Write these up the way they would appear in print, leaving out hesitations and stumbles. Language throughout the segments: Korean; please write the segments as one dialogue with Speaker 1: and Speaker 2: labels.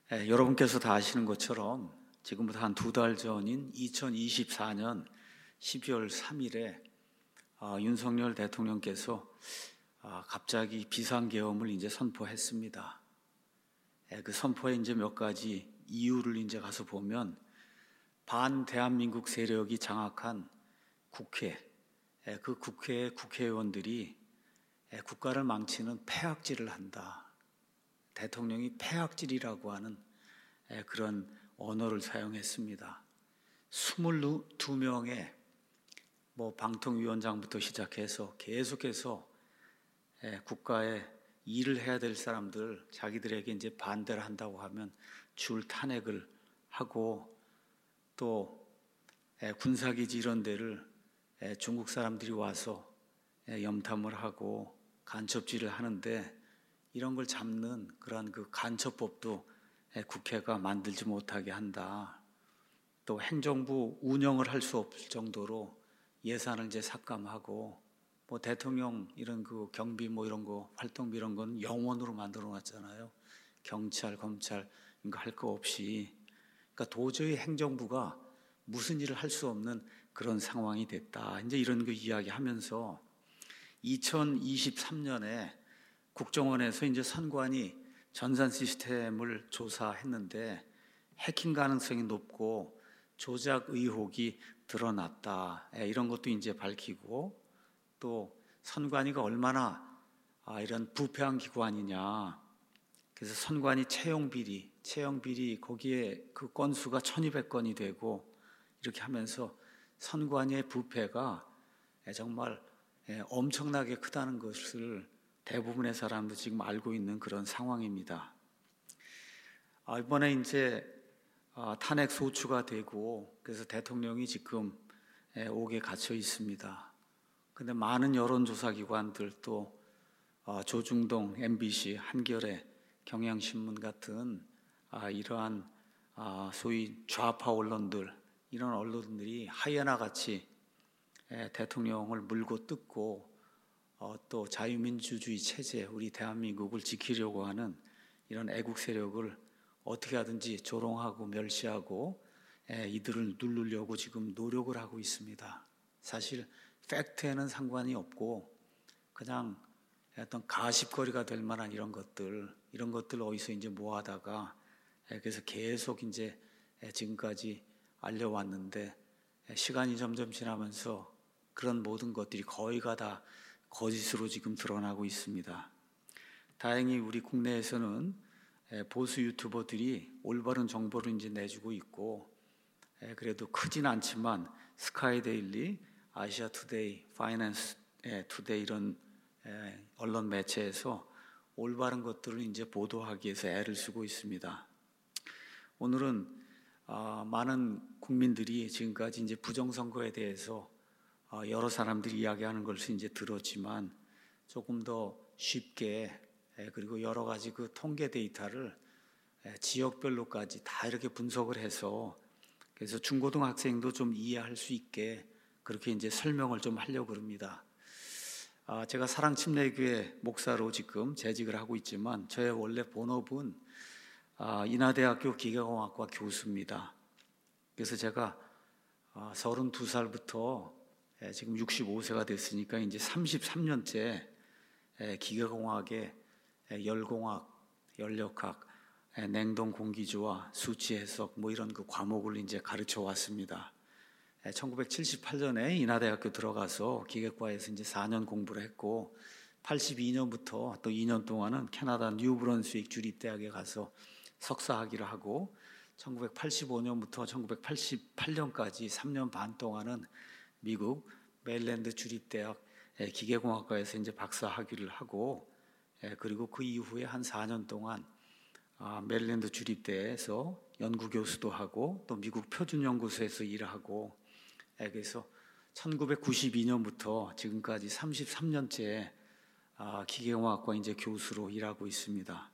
Speaker 1: 여러분께서 다 아시는 것처럼 지금부터 한 2달 전인 2024년 12월 3일에 윤석열 대통령께서 갑자기 비상계엄을 이제 선포했습니다. 그 선포에 이제 몇 가지 이유를 이제 가서 보면 반 대한민국 세력이 장악한 국회, 그 국회의 국회의원들이 국가를 망치는 폐악질을 한다. 대통령이 폐악질이라고 하는 그런 언어를 사용했습니다. 22명의 방통위원장부터 시작해서 계속해서 국가에 일을 해야 될 사람들, 자기들에게 이제 반대를 한다고 하면 줄 탄핵을 하고, 또 군사기지 이런 데를 중국 사람들이 와서 염탐을 하고 간첩질을 하는데, 이런 걸 잡는 그러한 그 간첩법도 국회가 만들지 못하게 한다. 또 행정부 운영을 할 수 없을 정도로 예산을 이제 삭감하고, 대통령 이런 그 경비 이런 거 활동비 이런 건 영원으로 만들어 놨잖아요. 경찰, 검찰 이거 할 거 없이. 그러니까 도저히 행정부가 무슨 일을 할 수 없는 그런 상황이 됐다. 이제 이런 거 이야기하면서 2023년에 국정원에서 이제 선관위 전산 시스템을 조사했는데 해킹 가능성이 높고 조작 의혹이 드러났다. 이런 것도 이제 밝히고, 또 선관위가 얼마나 이런 부패한 기관이냐. 그래서 선관위 채용 비리 거기에 그 건수가 1200건이 되고, 이렇게 하면서 선관위의 부패가 정말 엄청나게 크다는 것을 대부분의 사람도 지금 알고 있는 그런 상황입니다. 이번에 이제 탄핵 소추가 되고, 그래서 대통령이 지금 옥에 갇혀 있습니다. 근데 많은 여론조사 기관들, 또 조중동, MBC, 한겨레, 경향신문 같은 이러한 소위 좌파 언론들, 이런 언론들이 하이에나같이 대통령을 물고 뜯고, 또 자유민주주의 체제, 우리 대한민국을 지키려고 하는 이런 애국 세력을 어떻게 하든지 조롱하고 멸시하고 이들을 누르려고 지금 노력을 하고 있습니다. 사실 팩트에는 상관이 없고 그냥 어떤 가십거리가 될 만한 이런 것들 어디서 이제 모아다가 그래서 계속 이제 지금까지 알려왔는데, 시간이 점점 지나면서 그런 모든 것들이 거의가 다 거짓으로 지금 드러나고 있습니다. 다행히 우리 국내에서는 보수 유튜버들이 올바른 정보를 이제 내주고 있고, 그래도 크진 않지만 스카이데일리, 아시아투데이, 파이낸스 투데이 이런 언론 매체에서 올바른 것들을 이제 보도하기 위해서 애를 쓰고 있습니다. 오늘은 많은 국민들이 지금까지 이제 부정선거에 대해서 여러 사람들이 이야기하는 것을 이제 들었지만, 조금 더 쉽게, 그리고 여러 가지 그 통계 데이터를 지역별로까지 다 이렇게 분석을 해서, 그래서 중고등학생도 좀 이해할 수 있게 그렇게 이제 설명을 좀 하려고 합니다. 제가 사랑침례교회 목사로 지금 재직을 하고 있지만, 저의 원래 본업은 인하대학교 기계공학과 교수입니다. 그래서 제가 32살부터 지금 65세가 됐으니까 이제 33년째 기계공학의 열공학, 연력학, 냉동 공기주와 수치 해석 이런 그 과목을 이제 가르쳐 왔습니다. 1978년에 인하대학교 들어가서 기계과에서 이제 4년 공부를 했고, 82년부터 또 2년 동안은 캐나다 뉴브런스윅 주립대학에 가서 석사학위를 하고, 1985년부터 1988년까지 3년 반 동안은 미국 메릴랜드 주립대학 기계공학과에서 이제 박사 학위를 하고, 그리고 그 이후에 한 4년 동안 메릴랜드 주립대에서 연구교수도 하고, 또 미국 표준연구소에서 일을 하고, 그래서 1992년부터 지금까지 33년째 기계공학과 이제 교수로 일하고 있습니다.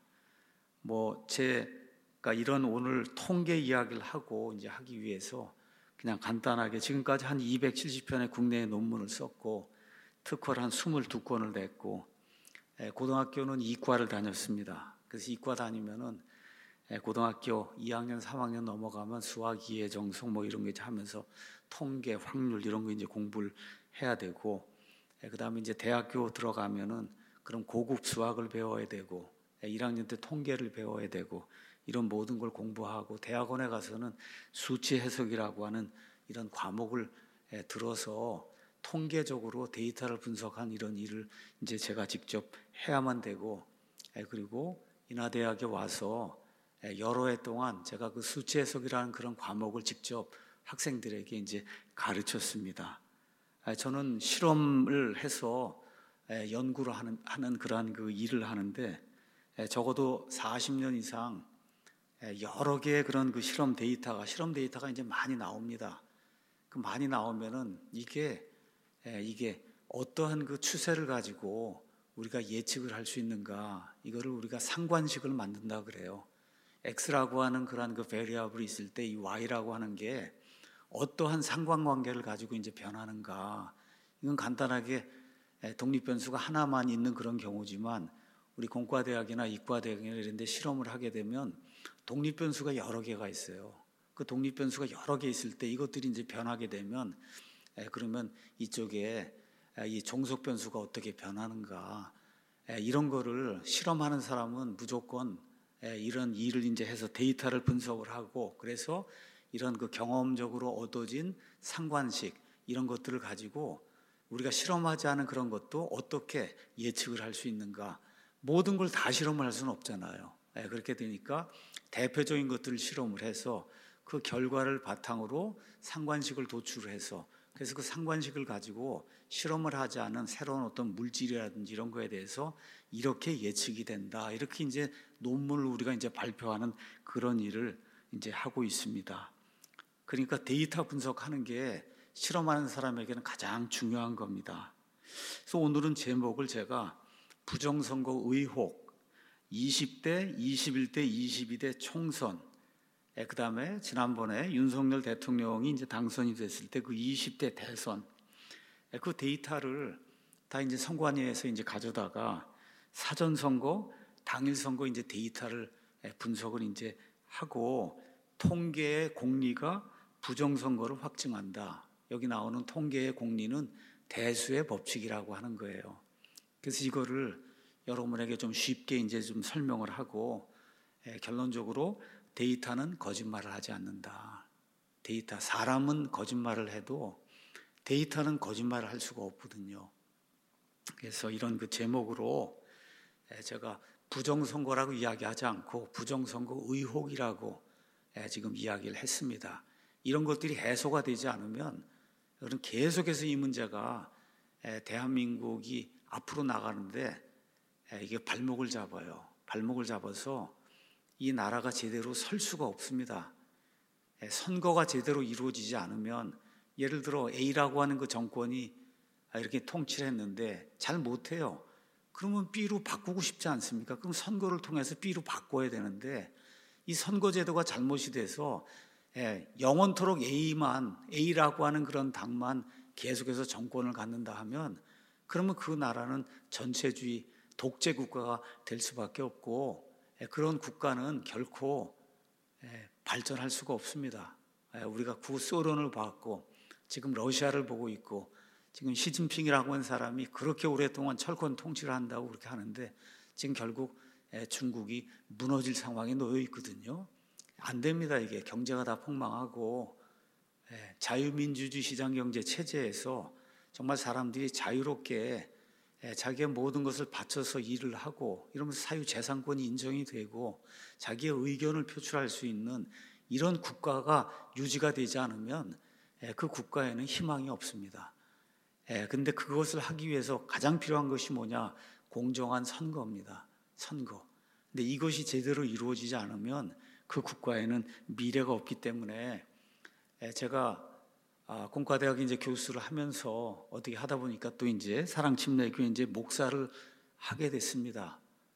Speaker 1: 제가 이런 오늘 통계 이야기를 하고 이제 하기 위해서 그냥 간단하게 지금까지 한 270편의 국내에 논문을 썼고, 특허를 한 22건을 냈고, 고등학교는 이과를 다녔습니다. 그래서 이과 다니면은 고등학교 2학년, 3학년 넘어가면 수학, 이해, 정석 뭐 이런 거 이제 하면서 통계, 확률 이런 거 이제 공부를 해야 되고, 그다음에 이제 대학교 들어가면은 그럼 고급 수학을 배워야 되고, 1학년 때 통계를 배워야 되고, 이런 모든 걸 공부하고, 대학원에 가서는 수치 해석이라고 하는 이런 과목을 들어서 통계적으로 데이터를 분석한 이런 일을 이제 제가 직접 해야만 되고, 그리고 인하대학에 와서 여러 해 동안 제가 그 수치 해석이라는 그런 과목을 직접 학생들에게 이제 가르쳤습니다. 저는 실험을 해서 연구를 하는 그러한 그 일을 하는데, 적어도 40년 이상 여러 개의 그런 그 실험 데이터가 이제 많이 나옵니다. 그 많이 나오면은 이게 어떠한 그 추세를 가지고 우리가 예측을 할 수 있는가, 이거를 우리가 상관식을 만든다 그래요. X라고 하는 그런 그 베리어블이 있을 때 이 Y라고 하는 게 어떠한 상관관계를 가지고 이제 변하는가. 이건 간단하게 독립변수가 하나만 있는 그런 경우지만, 우리 공과대학이나 이과대학이나 이런 데 실험을 하게 되면 독립변수가 여러 개가 있어요. 그 독립변수가 여러 개 있을 때 이것들이 이제 변하게 되면, 그러면 이쪽에 이 종속변수가 어떻게 변하는가, 이런 거를 실험하는 사람은 무조건 이런 일을 이제 해서 데이터를 분석을 하고, 그래서 이런 그 경험적으로 얻어진 상관식 이런 것들을 가지고 우리가 실험하지 않은 그런 것도 어떻게 예측을 할 수 있는가, 모든 걸 다 실험을 할 수는 없잖아요. 그렇게 되니까 대표적인 것들을 실험을 해서 그 결과를 바탕으로 상관식을 도출해서, 그래서 그 상관식을 가지고 실험을 하지 않은 새로운 어떤 물질이라든지 이런 거에 대해서 이렇게 예측이 된다, 이렇게 이제 논문을 우리가 이제 발표하는 그런 일을 이제 하고 있습니다. 그러니까 데이터 분석하는 게 실험하는 사람에게는 가장 중요한 겁니다. 그래서 오늘은 제목을 제가 부정선거 의혹, 20대, 21대, 22대 총선, 그 다음에 지난번에 윤석열 대통령이 이제 당선이 됐을 때 그 20대 대선, 그 데이터를 다 이제 선관위에서 이제 가져다가 사전 선거, 당일 선거 이제 데이터를 분석을 이제 하고, 통계의 공리가 부정선거를 확증한다. 여기 나오는 통계의 공리는 대수의 법칙이라고 하는 거예요. 그래서 이거를 여러분에게 좀 쉽게 이제 좀 설명을 하고, 결론적으로 데이터는 거짓말을 하지 않는다. 사람은 거짓말을 해도 데이터는 거짓말을 할 수가 없거든요. 그래서 이런 그 제목으로 제가 부정선거라고 이야기하지 않고 부정선거 의혹이라고 지금 이야기를 했습니다. 이런 것들이 해소가 되지 않으면 계속해서 이 문제가 대한민국이 앞으로 나가는데 이게 발목을 잡아요. 발목을 잡아서 이 나라가 제대로 설 수가 없습니다. 선거가 제대로 이루어지지 않으면, 예를 들어 A라고 하는 그 정권이 이렇게 통치를 했는데 잘 못해요. 그러면 B로 바꾸고 싶지 않습니까? 그럼 선거를 통해서 B로 바꿔야 되는데, 이 선거제도가 잘못이 돼서 영원토록 A라고 하는 그런 당만 계속해서 정권을 갖는다 하면, 그러면 그 나라는 전체주의 독재 국가가 될 수밖에 없고, 그런 국가는 결코 발전할 수가 없습니다. 우리가 구소련을 봤고 지금 러시아를 보고 있고, 지금 시진핑이라고 하는 사람이 그렇게 오랫동안 철권 통치를 한다고 그렇게 하는데, 지금 결국 중국이 무너질 상황에 놓여 있거든요. 안 됩니다. 이게 경제가 다 폭망하고, 자유민주주의 시장경제 체제에서 정말 사람들이 자유롭게 자기의 모든 것을 바쳐서 일을 하고, 이러면서 사유재산권이 인정이 되고 자기의 의견을 표출할 수 있는 이런 국가가 유지가 되지 않으면 그 국가에는 희망이 없습니다. 근데 그것을 하기 위해서 가장 필요한 것이 뭐냐? 공정한 선거입니다. 선거. 근데 이것이 제대로 이루어지지 않으면 그 국가에는 미래가 없기 때문에, 제가 공과대학 이제 교수를 하면서 어떻게 하다 보니까 또 이제 사랑침례교회 이제 목사를 하게 됐습니다.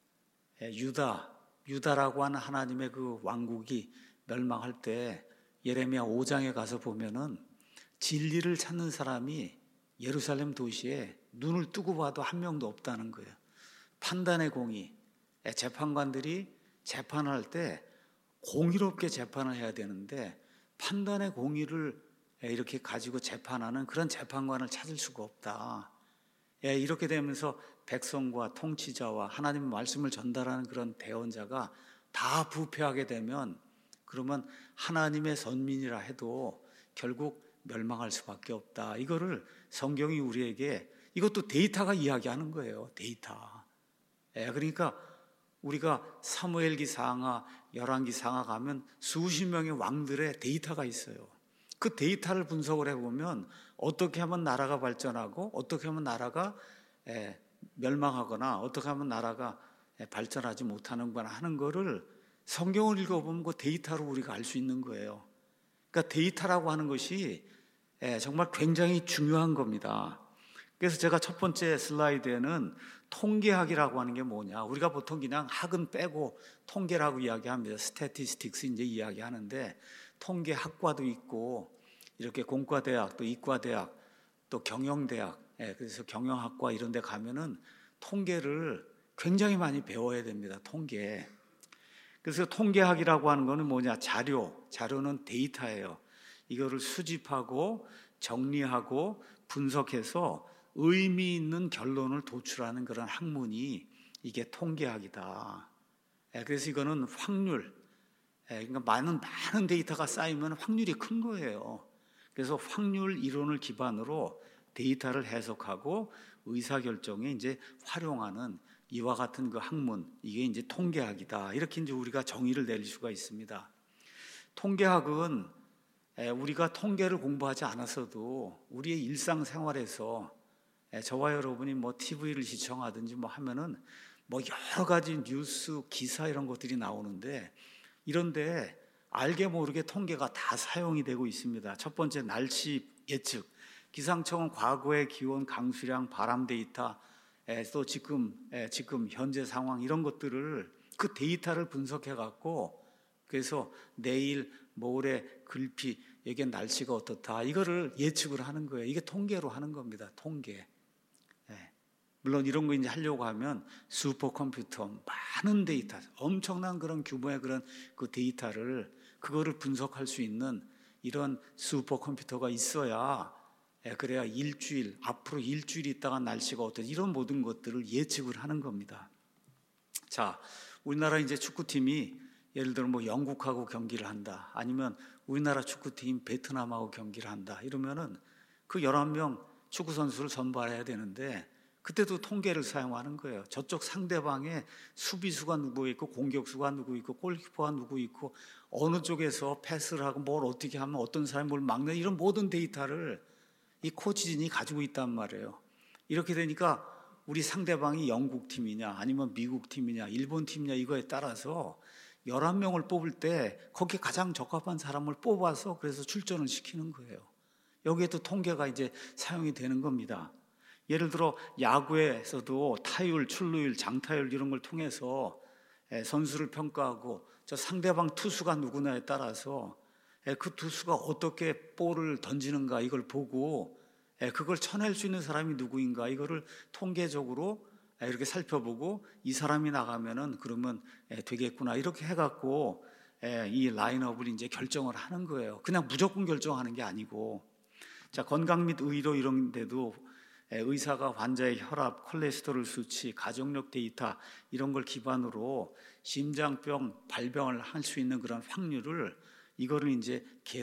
Speaker 1: 유다라고 하는 하나님의 그 왕국이 멸망할 때 예레미야 5장에 가서 보면은 진리를 찾는 사람이 예루살렘 도시에 눈을 뜨고 봐도 한 명도 없다는 거예요. 판단의 공의, 재판관들이 재판할 때 공의롭게 재판을 해야 되는데 판단의 공의를 이렇게 가지고 재판하는 그런 재판관을 찾을 수가 없다. 이렇게 되면서 백성과 통치자와 하나님의 말씀을 전달하는 그런 대언자가 다 부패하게 되면 그러면 하나님의 선민이라 해도 결국 멸망할 수밖에 없다. 이거를 성경이 우리에게, 이것도 데이터가 이야기하는 거예요. 데이터. 그러니까 우리가 사무엘기상하, 열왕기상하 가면 수십 명의 왕들의 데이터가 있어요. 그 데이터를 분석을 해보면 어떻게 하면 나라가 발전하고 어떻게 하면 나라가 멸망하거나 어떻게 하면 나라가 발전하지 못하는구나 하는 거를 성경을 읽어보면 그 데이터로 우리가 알 수 있는 거예요. 그러니까 데이터라고 하는 것이 정말 굉장히 중요한 겁니다. 그래서 제가 첫 번째 슬라이드에는 통계학이라고 하는 게 뭐냐, 우리가 보통 그냥 학은 빼고 통계라고 이야기합니다. 스태티스틱스 이제 이야기하는데 통계학과도 있고 이렇게 공과대학 또 이과대학 또 경영대학, 그래서 경영학과 이런 데 가면은 통계를 굉장히 많이 배워야 됩니다. 통계. 그래서 통계학이라고 하는 거는 뭐냐, 자료는 데이터예요. 이거를 수집하고 정리하고 분석해서 의미 있는 결론을 도출하는 그런 학문이 이게 통계학이다. 그래서 이거는 확률, 그러니까 많은 데이터가 쌓이면 확률이 큰 거예요. 그래서 확률 이론을 기반으로 데이터를 해석하고 의사결정에 이제 활용하는 이와 같은 그 학문, 이게 이제 통계학이다. 이렇게 이제 우리가 정의를 내릴 수가 있습니다. 통계학은 우리가 통계를 공부하지 않았어도 우리의 일상생활에서 저와 여러분이 뭐 TV를 시청하든지 뭐 하면은 뭐 여러 가지 뉴스, 기사 이런 것들이 나오는데 이런데 알게 모르게 통계가 다 사용이 되고 있습니다. 첫 번째, 날씨 예측. 기상청은 과거의 기온, 강수량, 바람 데이터, 또 지금 현재 상황 이런 것들을 그 데이터를 분석해 갖고 그래서 내일, 모레, 글피, 이게 날씨가 어떻다 이거를 예측을 하는 거예요. 이게 통계로 하는 겁니다. 통계. 물론 이런 거 이제 하려고 하면 슈퍼컴퓨터, 많은 데이터, 엄청난 그런 규모의 그런 그 데이터를 그거를 분석할 수 있는 이런 슈퍼컴퓨터가 있어야 그래야 앞으로 일주일 있다가 날씨가 어떨지 이런 모든 것들을 예측을 하는 겁니다. 자, 우리나라 이제 축구팀이 예를 들어 뭐 영국하고 경기를 한다. 아니면 우리나라 축구팀 베트남하고 경기를 한다. 이러면은 그 11명 축구 선수를 선발해야 되는데 그때도 통계를 사용하는 거예요. 저쪽 상대방의 수비수가 누구 있고 공격수가 누구 있고 골키퍼가 누구 있고 어느 쪽에서 패스를 하고 뭘 어떻게 하면 어떤 사람이 뭘 막는 이런 모든 데이터를 이 코치진이 가지고 있단 말이에요. 이렇게 되니까 우리 상대방이 영국 팀이냐 아니면 미국 팀이냐 일본 팀이냐 이거에 따라서 11명을 뽑을 때 거기에 가장 적합한 사람을 뽑아서 그래서 출전을 시키는 거예요. 여기에도 통계가 이제 사용이 되는 겁니다. 예를 들어 야구에서도 타율, 출루율, 장타율 이런 걸 통해서 선수를 평가하고 저 상대방 투수가 누구냐에 따라서 그 투수가 어떻게 볼을 던지는가 이걸 보고 그걸 쳐낼 수 있는 사람이 누구인가 이거를 통계적으로 이렇게 살펴보고 이 사람이 나가면은 그러면 되겠구나 이렇게 해갖고 이 라인업을 이제 결정을 하는 거예요. 그냥 무조건 결정하는 게 아니고, 자 건강 및 의료 이런 데도 의사가 환자의 혈압, 콜레스테롤 수치, 가족력 데이터 이런 걸 기반으로 심장병 발병을 할 수 있는 그런 확률을 이거를 이제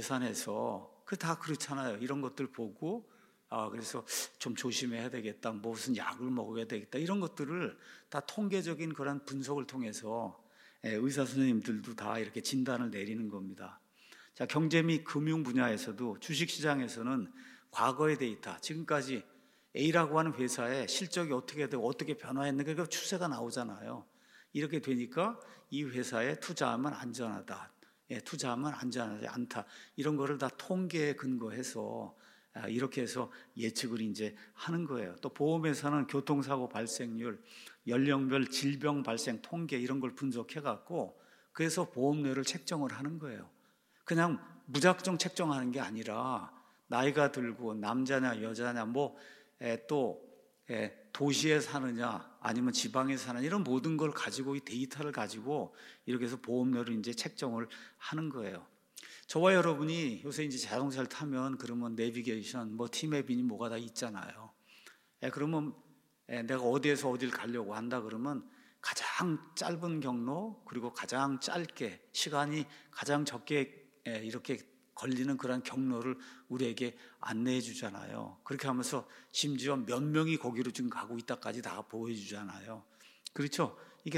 Speaker 1: 계산해서 그 다 그렇잖아요. 이런 것들 보고 그래서 좀 조심해야 되겠다. 무슨 약을 먹어야 되겠다. 이런 것들을 다 통계적인 그런 분석을 통해서 의사 선생님들도 다 이렇게 진단을 내리는 겁니다. 자, 경제 및 금융 분야에서도 주식시장에서는 과거의 데이터, 지금까지 A라고 하는 회사의 실적이 어떻게 되고 어떻게 변화했는가 그 추세가 나오잖아요. 이렇게 되니까 이 회사에 투자하면 안전하다. 투자하면 안전하지 않다. 이런 거를 다 통계에 근거해서 이렇게 해서 예측을 이제 하는 거예요. 또 보험회사는 교통사고 발생률, 연령별 질병 발생 통계 이런 걸 분석해 갖고 그래서 보험료를 책정을 하는 거예요. 그냥 무작정 책정하는 게 아니라 나이가 들고 남자냐 여자냐 또 도시에 사느냐 아니면 지방에 사느냐 이런 모든 걸 가지고 이 데이터를 가지고 이렇게 해서 보험료를 이제 책정을 하는 거예요. 저와 여러분이 요새 이제 자동차를 타면 그러면 내비게이션, 뭐 티맵이니 뭐가 다 있잖아요. 그러면 내가 어디에서 어디를 가려고 한다 그러면 가장 짧은 경로 그리고 가장 짧게 시간이 가장 적게 이렇게 걸리는 그런 경로를 우리에게 안내해 주잖아요. 그렇게 하면서 심지어 몇 명이 거기로 지금 가고 있다까지 다 보여주잖아요. 그렇죠? 이게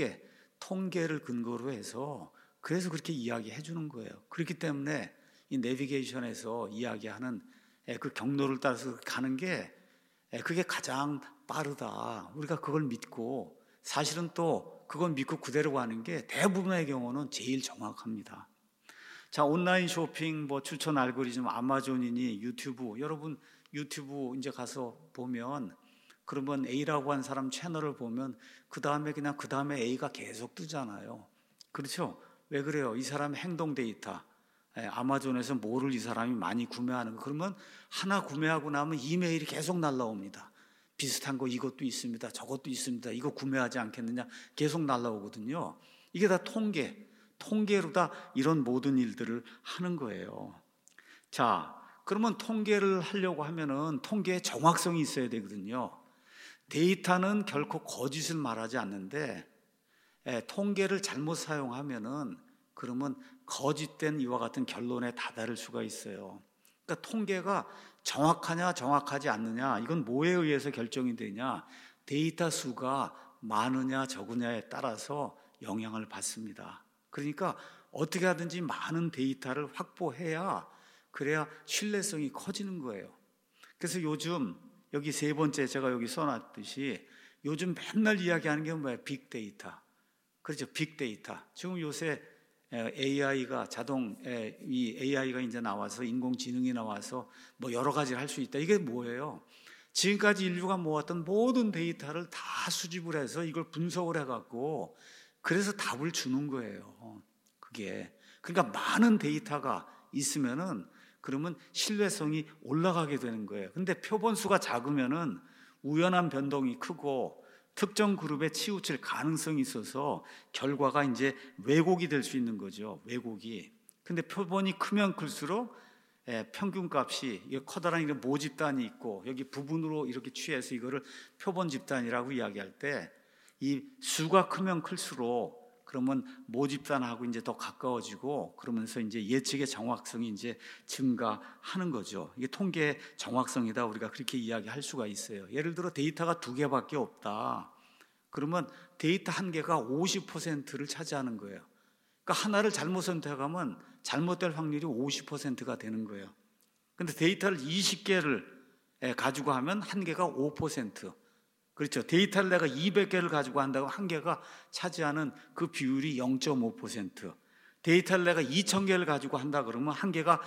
Speaker 1: 통계를 근거로 해서 그래서 그렇게 이야기해 주는 거예요. 그렇기 때문에 이 내비게이션에서 이야기하는 그 경로를 따라서 가는 게 그게 가장 빠르다. 우리가 그걸 믿고 사실은 또 그걸 믿고 그대로 가는 게 대부분의 경우는 제일 정확합니다. 자, 온라인 쇼핑 뭐 추천 알고리즘 아마존이니 유튜브, 여러분 유튜브 이제 가서 보면 그러면 A라고 한 사람 채널을 보면 그 다음에 A가 계속 뜨잖아요. 그렇죠? 왜 그래요? 이 사람의 행동 데이터, 아마존에서 뭐를 이 사람이 많이 구매하는 거, 그러면 하나 구매하고 나면 이메일이 계속 날라옵니다. 비슷한 거 이것도 있습니다. 저것도 있습니다. 이거 구매하지 않겠느냐 계속 날라오거든요. 이게 다 통계로 다 이런 모든 일들을 하는 거예요. 자, 그러면 통계를 하려고 하면은 통계에 정확성이 있어야 되거든요. 데이터는 결코 거짓을 말하지 않는데 통계를 잘못 사용하면은 그러면 거짓된 이와 같은 결론에 다다를 수가 있어요. 그러니까 통계가 정확하냐 정확하지 않느냐 이건 뭐에 의해서 결정이 되냐, 데이터 수가 많으냐 적으냐에 따라서 영향을 받습니다. 그러니까 어떻게 하든지 많은 데이터를 확보해야 그래야 신뢰성이 커지는 거예요. 그래서 요즘 여기 세 번째 제가 여기 써놨듯이 요즘 맨날 이야기하는 게 뭐예요? 빅데이터. 그렇죠. 빅데이터. 지금 요새 AI가 이 AI가 이제 나와서 인공지능이 나와서 뭐 여러 가지를 할 수 있다. 이게 뭐예요? 지금까지 인류가 모았던 모든 데이터를 다 수집을 해서 이걸 분석을 해갖고 그래서 답을 주는 거예요. 그게. 그러니까 많은 데이터가 있으면은 그러면 신뢰성이 올라가게 되는 거예요. 근데 표본수가 작으면은 우연한 변동이 크고 특정 그룹에 치우칠 가능성이 있어서 결과가 이제 왜곡이 될 수 있는 거죠. 왜곡이. 근데 표본이 크면 클수록 평균값이 커다란 이런 모집단이 있고 여기 부분으로 이렇게 취해서 이거를 표본 집단이라고 이야기할 때 이 수가 크면 클수록 그러면 모집단하고 이제 더 가까워지고 그러면서 이제 예측의 정확성이 이제 증가하는 거죠. 이게 통계의 정확성이다 우리가 그렇게 이야기할 수가 있어요. 예를 들어 데이터가 2개밖에 없다. 그러면 데이터 한 개가 50%를 차지하는 거예요. 그러니까 하나를 잘못 선택하면 잘못될 확률이 50%가 되는 거예요. 근데 데이터를 20개를 가지고 하면 한 개가 5%. 그렇죠. 데이터를 내가 200개를 가지고 한다고 한 개가 차지하는 그 비율이 0.5%. 데이터를 내가 2000개를 가지고 한다 그러면 한 개가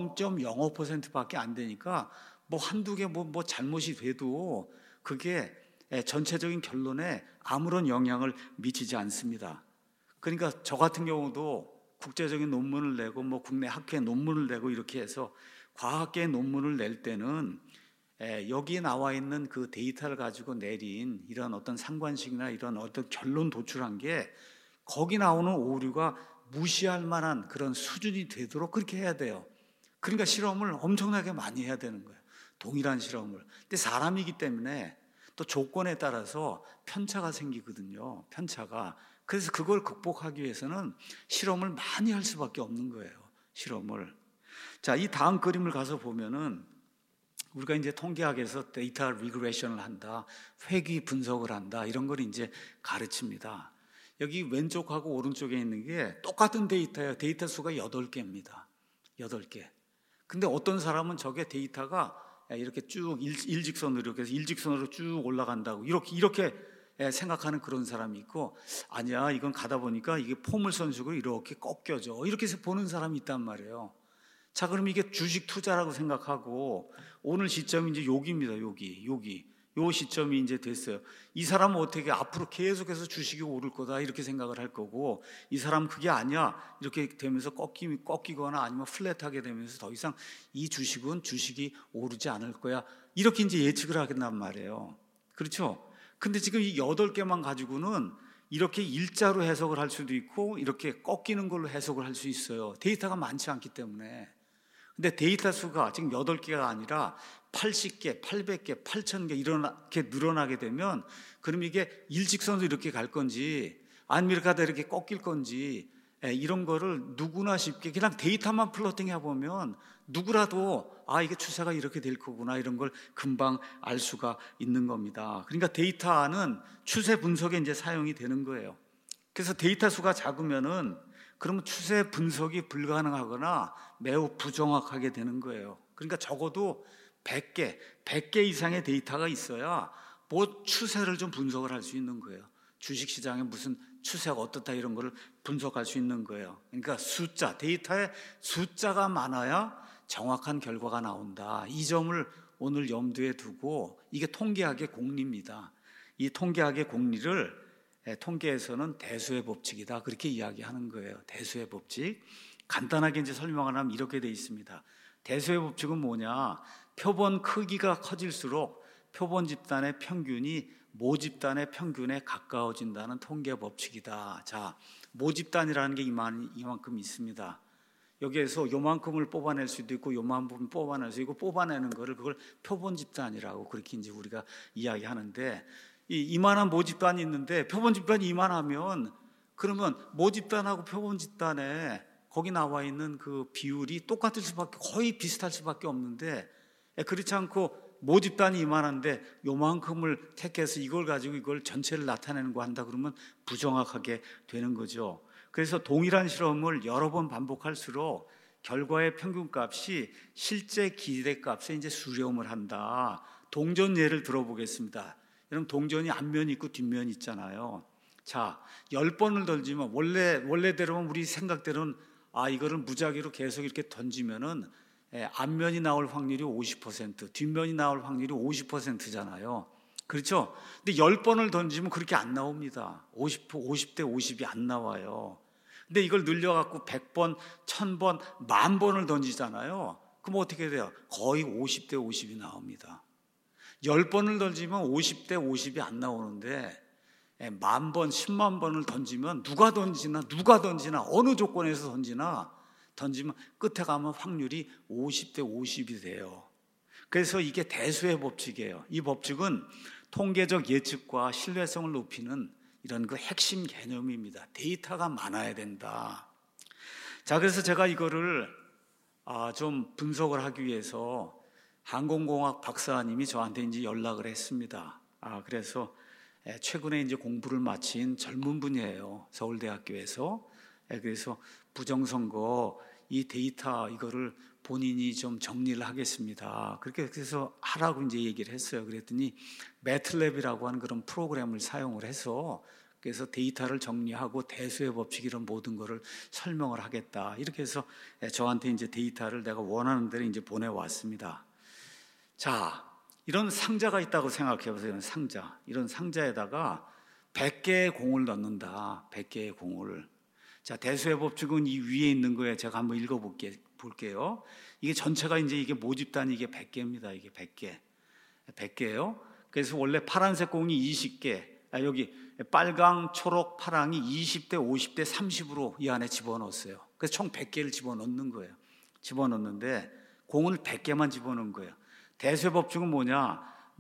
Speaker 1: 0.05%밖에 안 되니까 뭐 한두 개 뭐 잘못이 돼도 그게 전체적인 결론에 아무런 영향을 미치지 않습니다. 그러니까 저 같은 경우도 국제적인 논문을 내고 뭐 국내 학회 논문을 내고 이렇게 해서 과학계 논문을 낼 때는 여기에 나와 있는 그 데이터를 가지고 내린 이런 어떤 상관식이나 이런 어떤 결론 도출한 게 거기 나오는 오류가 무시할 만한 그런 수준이 되도록 그렇게 해야 돼요. 그러니까 실험을 엄청나게 많이 해야 되는 거예요. 동일한 실험을. 근데 사람이기 때문에 또 조건에 따라서 편차가 생기거든요. 편차가. 그래서 그걸 극복하기 위해서는 실험을 많이 할 수밖에 없는 거예요. 실험을. 자, 이 다음 그림을 가서 보면은 우리가 이제 통계학에서 데이터 리그레션을 한다, 회귀 분석을 한다, 이런 걸 이제 가르칩니다. 여기 왼쪽하고 오른쪽에 있는 게 똑같은 데이터예요. 데이터 수가 8개입니다. 8개. 근데 어떤 사람은 저게 데이터가 이렇게 쭉 일직선으로 이렇게 해서 일직선으로 쭉 올라간다고 이렇게 생각하는 그런 사람이 있고, 아니야 이건 가다 보니까 이게 포물선식으로 이렇게 꺾여져 이렇게 해서 보는 사람이 있단 말이에요. 자, 그럼 이게 주식 투자라고 생각하고 오늘 시점이 이제 여기입니다. 여기 요 시점이 이제 됐어요. 이 사람은 어떻게 앞으로 계속해서 주식이 오를 거다 이렇게 생각을 할 거고, 이 사람은 그게 아니야 이렇게 되면서 꺾이거나 아니면 플랫하게 되면서 더 이상 이 주식은 주식이 오르지 않을 거야 이렇게 이제 예측을 하겠단 말이에요. 그렇죠? 근데 지금 이 8개만 가지고는 이렇게 일자로 해석을 할 수도 있고 이렇게 꺾이는 걸로 해석을 할 수 있어요. 데이터가 많지 않기 때문에. 근데 데이터 수가 지금 8개가 아니라 80개, 800개, 8000개 이렇게 늘어나게 되면 그럼 이게 일직선으로 이렇게 갈 건지 아니면 이렇게 하다 이렇게 꺾일 건지 이런 거를 누구나 쉽게 그냥 데이터만 플로팅해 보면 누구라도 이게 추세가 이렇게 될 거구나 이런 걸 금방 알 수가 있는 겁니다. 그러니까 데이터는 추세 분석에 이제 사용이 되는 거예요. 그래서 데이터 수가 작으면은 그러면 추세 분석이 불가능하거나 매우 부정확하게 되는 거예요. 그러니까 적어도 100개 이상의 데이터가 있어야 뭐 추세를 좀 분석을 할 수 있는 거예요. 주식시장에 무슨 추세가 어떻다 이런 거를 분석할 수 있는 거예요. 그러니까 숫자, 데이터에 숫자가 많아야 정확한 결과가 나온다. 이 점을 오늘 염두에 두고 이게 통계학의 공리입니다. 이 통계학의 공리를 통계에서는 대수의 법칙이다 그렇게 이야기하는 거예요. 대수의 법칙. 간단하게 이제 설명을 하면 이렇게 돼 있습니다. 대수의 법칙은 뭐냐? 표본 크기가 커질수록 표본 집단의 평균이 모집단의 평균에 가까워진다는 통계 법칙이다. 자, 모집단이라는 게 이만큼 있습니다. 여기에서 요만큼을 뽑아낼 수도 있고 요만큼 뽑아낼 수 있고 뽑아내는 거를 그걸 표본 집단이라고 그렇게 이제 우리가 이야기하는데 이만한 모집단이 있는데 표본 집단이 이만하면 그러면 모집단하고 표본 집단에 거기 나와 있는 그 비율이 똑같을 수밖에 거의 비슷할 수밖에 없는데 그렇지 않고 모집단이 이만한데 요만큼을 택해서 이걸 가지고 이걸 전체를 나타내는 거 한다 그러면 부정확하게 되는 거죠. 그래서 동일한 실험을 여러 번 반복할수록 결과의 평균값이 실제 기대값에 이제 수렴을 한다. 동전 예를 들어보겠습니다. 여러분 동전이 앞면이 있고 뒷면이 있잖아요. 자, 10번을 던지면 원래대로면 우리 생각대로는 이거를 무작위로 계속 이렇게 던지면은 앞면이 나올 확률이 50%, 뒷면이 나올 확률이 50%잖아요. 그렇죠? 근데 10번을 던지면 그렇게 안 나옵니다. 50대 50이 안 나와요. 근데 이걸 늘려갖고 100번, 1000번, 10,000번을 던지잖아요. 그럼 어떻게 돼요? 거의 50대 50이 나옵니다. 10번을 던지면 50대 50이 안 나오는데 10,000번, 10만 번을 던지면 누가 던지나 어느 조건에서 던지면 끝에 가면 확률이 50대 50이 돼요. 그래서 이게 대수의 법칙이에요. 이 법칙은 통계적 예측과 신뢰성을 높이는 이런 그 핵심 개념입니다. 데이터가 많아야 된다. 자, 그래서 제가 이거를 좀 분석을 하기 위해서 항공공학 박사님이 저한테 이제 연락을 했습니다. 그래서 최근에 이제 공부를 마친 젊은 분이에요. 서울대학교에서. 그래서 부정선거 이 데이터 이거를 본인이 좀 정리를 하겠습니다. 그래서 하라고 이제 얘기를 했어요. 그랬더니 매틀랩이라고 하는 그런 프로그램을 사용을 해서 그래서 데이터를 정리하고 대수의 법칙 이런 모든 거를 설명을 하겠다. 이렇게 해서 저한테 이제 데이터를 내가 원하는 대로 이제 보내왔습니다. 자, 이런 상자가 있다고 생각해 보세요. 이런 상자에다가 100개의 공을 넣는다. 100개의 공을. 자, 대수의 법칙은 이 위에 있는 거에 제가 한번 읽어볼게요. 이게 전체가 이제 이게 모집단이 이게 100개입니다. 이게 100개예요. 그래서 원래 파란색 공이 20개, 여기 빨강, 초록, 파랑이 20대, 50대, 30으로 이 안에 집어넣었어요. 그래서 총 100개를 집어넣는 거예요. 집어넣는데 공을 100개만 집어넣은 거예요. 대수의 법칙은 뭐냐?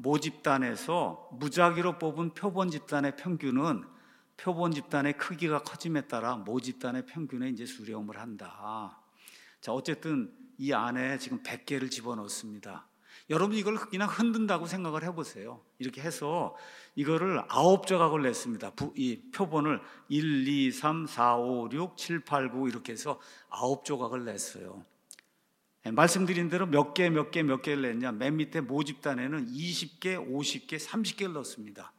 Speaker 1: 모집단에서 무작위로 뽑은 표본 집단의 평균은 표본 집단의 크기가 커짐에 따라 모집단의 평균에 이제 수렴을 한다. 자, 어쨌든 이 안에 지금 100개를 집어넣습니다. 여러분 이걸 그냥 흔든다고 생각을 해보세요. 이렇게 해서 이거를 9조각을 냈습니다. 이 표본을 1, 2, 3, 4, 5, 6, 7, 8, 9 이렇게 해서 9조각을 냈어요. 말씀드린 대로 몇 개를 냈냐? 맨 밑에 모집단에는 20개, 50개, 30개를 넣습니다.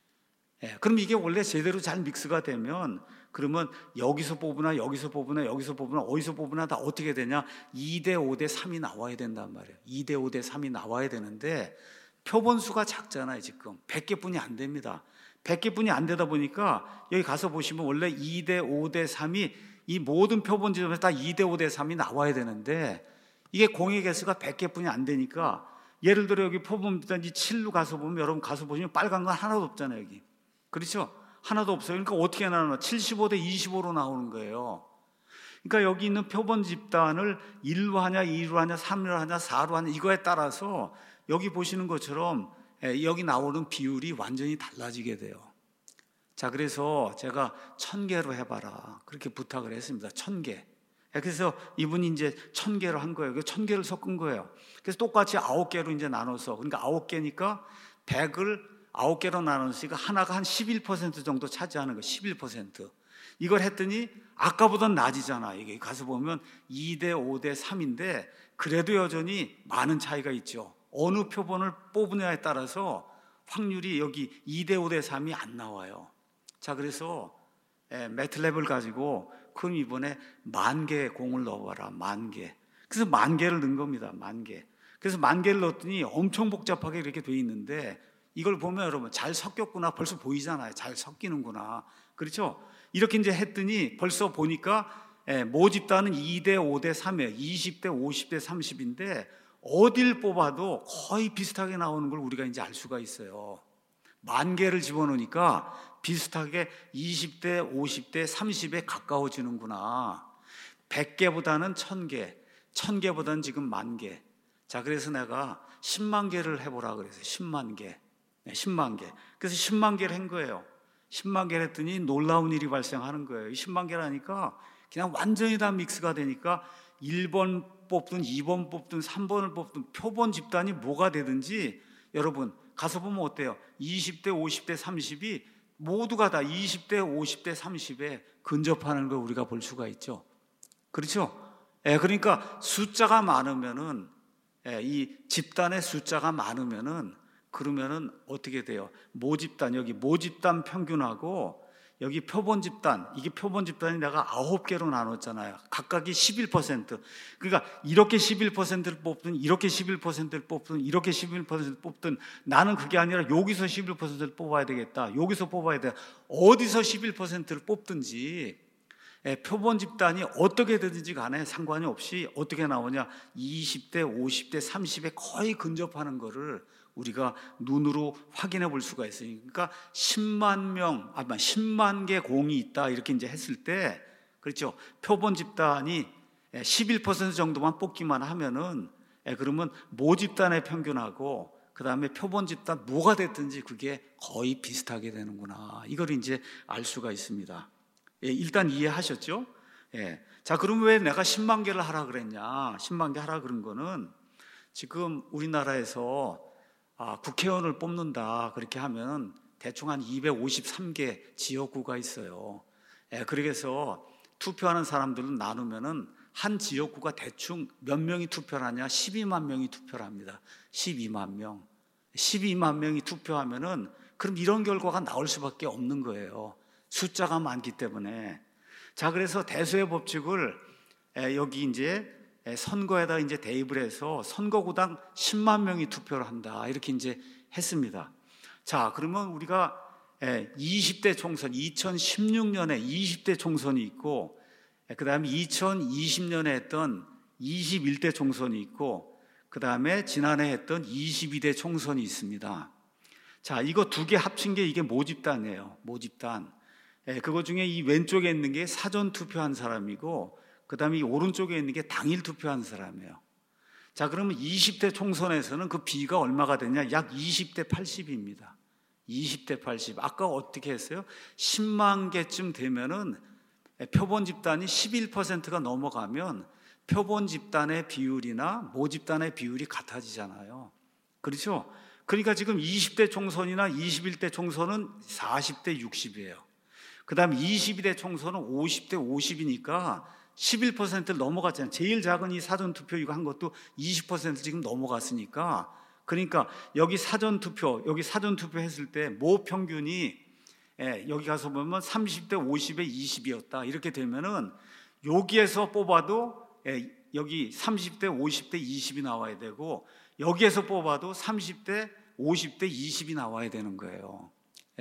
Speaker 1: 그럼 이게 원래 제대로 잘 믹스가 되면 그러면 여기서 뽑으나 어디서 뽑으나 다 어떻게 되냐? 2대 5대 3이 나와야 된단 말이에요. 2대 5대 3이 나와야 되는데 표본수가 작잖아요. 지금 100개뿐이 안 됩니다. 100개뿐이 안 되다 보니까 여기 가서 보시면 원래 2대 5대 3이 이 모든 표본 지점에서 다 2대 5대 3이 나와야 되는데 이게 공의 개수가 100개뿐이 안 되니까 예를 들어 여기 표본집단이 7로 가서 보면, 여러분 가서 보시면 빨간 건 하나도 없잖아요. 여기. 그렇죠? 하나도 없어요. 그러니까 어떻게 나누나? 75대 25로 나오는 거예요. 그러니까 여기 있는 표본 집단을 1로 하냐, 2로 하냐, 3로 하냐, 4로 하냐, 이거에 따라서 여기 보시는 것처럼 여기 나오는 비율이 완전히 달라지게 돼요. 자, 그래서 제가 1000개로 해봐라, 그렇게 부탁을 했습니다. 1000개. 그래서 이분이 이제 1000개를 한 거예요. 1000개를 섞은 거예요. 그래서 똑같이 9개로 이제 나눠서, 그러니까 9개니까 100을 9개로 나눴으니까 하나가 한 11% 정도 차지하는 거예요. 11%. 이걸 했더니 아까보단 낮이잖아. 이게 가서 보면 2대 5대 3인데 그래도 여전히 많은 차이가 있죠. 어느 표본을 뽑느냐에 따라서 확률이 여기 2대 5대 3이 안 나와요. 자, 그래서 매트랩을 가지고 그럼 이번에 10,000개의 공을 넣어봐라. 10,000개. 그래서 10,000개를 넣은 겁니다. 10,000개. 그래서 10,000개를 넣었더니 엄청 복잡하게 이렇게 돼 있는데, 이걸 보면 여러분 잘 섞였구나 벌써 보이잖아요. 잘 섞이는구나. 그렇죠? 이렇게 이제 했더니 벌써 보니까 모집단은 2대 5대 3이에요. 20대 50대 30인데 어딜 뽑아도 거의 비슷하게 나오는 걸 우리가 이제 알 수가 있어요. 10,000개를 집어넣으니까 비슷하게 20대 50대 30에 가까워지는구나. 100개보다는 1000개, 1000개보다는 지금 10,000개. 자, 그래서 내가 10만 개를 해보라 그래서 10만 개. 10만 개. 그래서 10만 개를 한 거예요. 10만 개를 했더니 놀라운 일이 발생하는 거예요. 10만 개라니까 그냥 완전히 다 믹스가 되니까 1번 뽑든 2번 뽑든 3번을 뽑든 표본 집단이 뭐가 되든지 여러분 가서 보면 어때요? 20대 50대 30이 모두가 다 20대 50대 30에 근접하는 걸 우리가 볼 수가 있죠. 그렇죠? 그러니까 숫자가 많으면은, 이 집단의 숫자가 많으면은, 그러면은 어떻게 돼요? 모집단, 여기 모집단 평균하고 여기 표본 집단, 이게 표본 집단이 내가 9개로 나눴잖아요. 각각이 11%. 그러니까 이렇게 11%를 뽑든 이렇게 11%를 뽑든 이렇게 11%를 뽑든 나는 그게 아니라 여기서 11%를 뽑아야 되겠다. 여기서 뽑아야 돼. 어디서 11%를 뽑든지 표본 집단이 어떻게 되든지 간에 상관이 없이 어떻게 나오냐? 20대, 50대, 30에 거의 근접하는 거를 우리가 눈으로 확인해 볼 수가 있어요. 그러니까 10만 개 공이 있다 이렇게 이제 했을 때, 그렇죠? 표본 집단이 11% 정도만 뽑기만 하면은 그러면 모집단의 평균하고 그 다음에 표본 집단 뭐가 됐든지 그게 거의 비슷하게 되는구나. 이걸 이제 알 수가 있습니다. 일단 이해하셨죠? 자, 그럼 왜 내가 10만 개를 하라 그랬냐? 10만 개 하라 그런 거는 지금 우리나라에서 국회의원을 뽑는다 그렇게 하면 대충 한 253개 지역구가 있어요. 그래서 투표하는 투표하는 나누면은 한 지역구가 대충 몇 명이 투표를 하냐? 12만 명이 투표를 합니다. 12만 명. 12만 명이 투표하면은 그럼 이런 결과가 나올 수밖에 없는 거예요. 숫자가 많기 때문에. 자, 그래서 대수의 법칙을 여기 이제 선거에다 이제 대입을 해서 선거구당 10만 명이 투표를 한다 이렇게 이제 했습니다. 자, 그러면 우리가 20대 총선, 2016년에 20대 총선이 있고, 그 다음에 2020년에 했던 21대 총선이 있고, 그 다음에 지난해 했던 22대 총선이 있습니다. 자, 이거 두 개 합친 게 이게 모집단이에요. 모집단. 그거 중에 이 왼쪽에 있는 게 사전 투표한 사람이고, 그 다음에 이 오른쪽에 있는 게 당일 투표한 사람이에요. 자, 그러면 20대 총선에서는 그 비가 얼마가 되냐? 약 20대 80입니다. 20대 80. 아까 어떻게 했어요? 10만 개쯤 되면은 표본 집단이 11%가 넘어가면 표본 집단의 비율이나 모집단의 비율이 같아지잖아요. 그렇죠? 그러니까 지금 20대 총선이나 21대 총선은 40대 60이에요. 그 다음 22대 총선은 50대 50이니까 11%를 넘어갔잖아요. 제일 작은 이 사전투표 이거 한 것도 20% 지금 넘어갔으니까, 그러니까 여기 사전투표 했을 때 모 평균이 여기 가서 보면 30대 50에 20이었다 이렇게 되면은 여기에서 뽑아도 여기 30대 50대 20이 나와야 되고, 여기에서 뽑아도 30대 50대 20이 나와야 되는 거예요.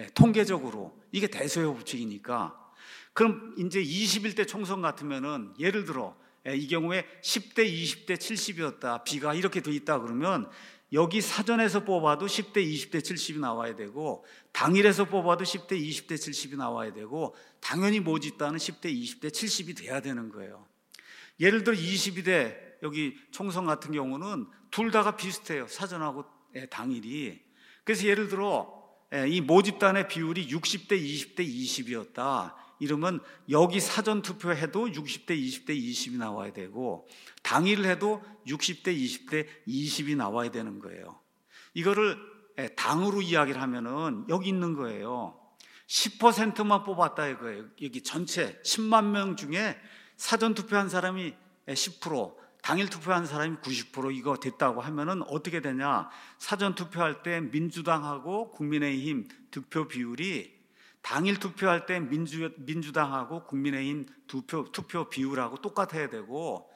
Speaker 1: 통계적으로 이게 대소의 법칙이니까. 그럼 이제 21대 총선 같으면은 예를 들어 이 경우에 10대 20대 70이었다 비가 이렇게 돼 있다 그러면 여기 사전에서 뽑아도 10대, 20대, 70이 나와야 되고 당일에서 뽑아도 10대, 20대, 70이 나와야 되고 당연히 모집단은 10대, 20대, 70이 돼야 되는 거예요. 예를 들어 22대 여기 총선 같은 경우는 둘 다가 비슷해요. 사전하고 당일이. 그래서 예를 들어 이 모집단의 비율이 60대, 20대, 20이었다. 이러면 여기 사전 투표해도 60대, 20대, 20이 나와야 되고 당일을 해도 60대, 20대, 20이 나와야 되는 거예요. 이거를 당으로 이야기를 하면은 여기 있는 거예요. 10%만 뽑았다 이거예요. 여기 전체 10만 명 중에 사전 투표한 사람이 10%, 당일 투표한 사람이 90% 이거 됐다고 하면은 어떻게 되냐? 사전 투표할 때 민주당하고 국민의힘 득표 비율이 당일 투표할 때 민주당하고 국민의힘 투표 비율하고 똑같아야 되고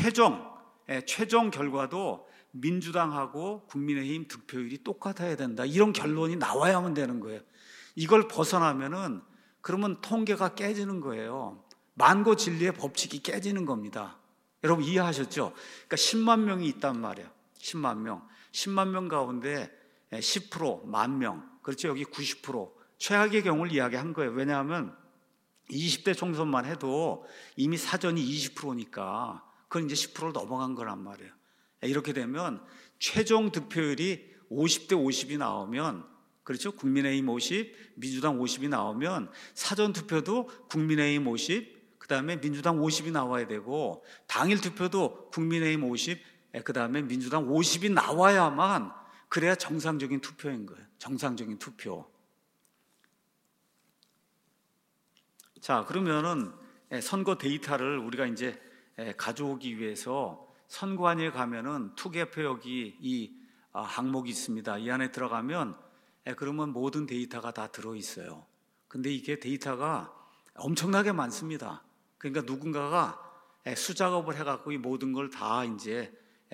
Speaker 1: 최종 결과도 민주당하고 국민의힘 득표율이 똑같아야 된다. 이런 결론이 나와야만 되는 거예요. 이걸 벗어나면은 그러면 통계가 깨지는 거예요. 만고진리의 법칙이 깨지는 겁니다. 여러분 이해하셨죠? 그러니까 10만 명이 있단 말이에요. 10만 명 가운데 10%, 만 명. 그렇죠? 여기 90%. 최악의 경우를 이야기한 거예요. 왜냐하면 20대 총선만 해도 이미 사전이 20%니까 그건 이제 10%를 넘어간 거란 말이에요. 이렇게 되면 최종 득표율이 50대 50이 나오면 그렇죠? 국민의힘 50, 민주당 50이 나오면 사전 투표도 국민의힘 50, 그 다음에 민주당 50이 나와야 되고 당일 투표도 국민의힘 50, 그 다음에 민주당 50이 나와야만 그래야 정상적인 투표인 거예요. 정상적인 투표. 자, 그러면은 선거 데이터를 우리가 이제 가져오기 위해서 선관위에 가면은 투개표 여기 이 항목이 있습니다. 이 안에 들어가면 그러면 모든 데이터가 다 들어있어요. 근데 이게 데이터가 엄청나게 많습니다. 그러니까 누군가가 수작업을 해갖고 이 모든 걸 다 이제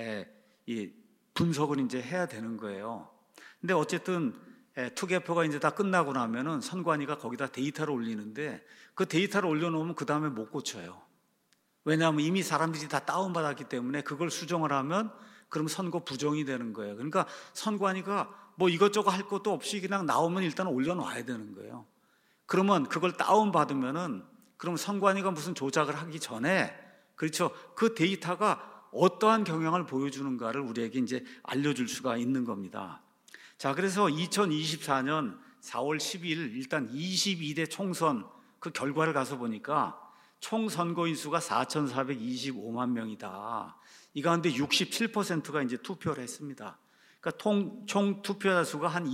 Speaker 1: 이 분석을 이제 해야 되는 거예요. 근데 어쨌든 투개표가 이제 다 끝나고 나면은 선관위가 거기다 데이터를 올리는데 그 데이터를 올려놓으면 그 다음에 못 고쳐요. 왜냐하면 이미 사람들이 다 다운받았기 때문에 그걸 수정을 하면 그럼 선거 부정이 되는 거예요. 그러니까 선관위가 뭐 이것저것 할 것도 없이 그냥 나오면 일단 올려놔야 되는 거예요. 그러면 그걸 다운받으면은 그럼 선관위가 무슨 조작을 하기 전에 그렇죠. 그 데이터가 어떠한 경향을 보여주는가를 우리에게 이제 알려줄 수가 있는 겁니다. 자, 그래서 2024년 4월 12일 일단 22대 총선 그 결과를 가서 보니까 총 선거인 수가 4,425만 명이다. 이 가운데 67%가 이제 투표를 했습니다. 그러니까 총 투표자 수가 한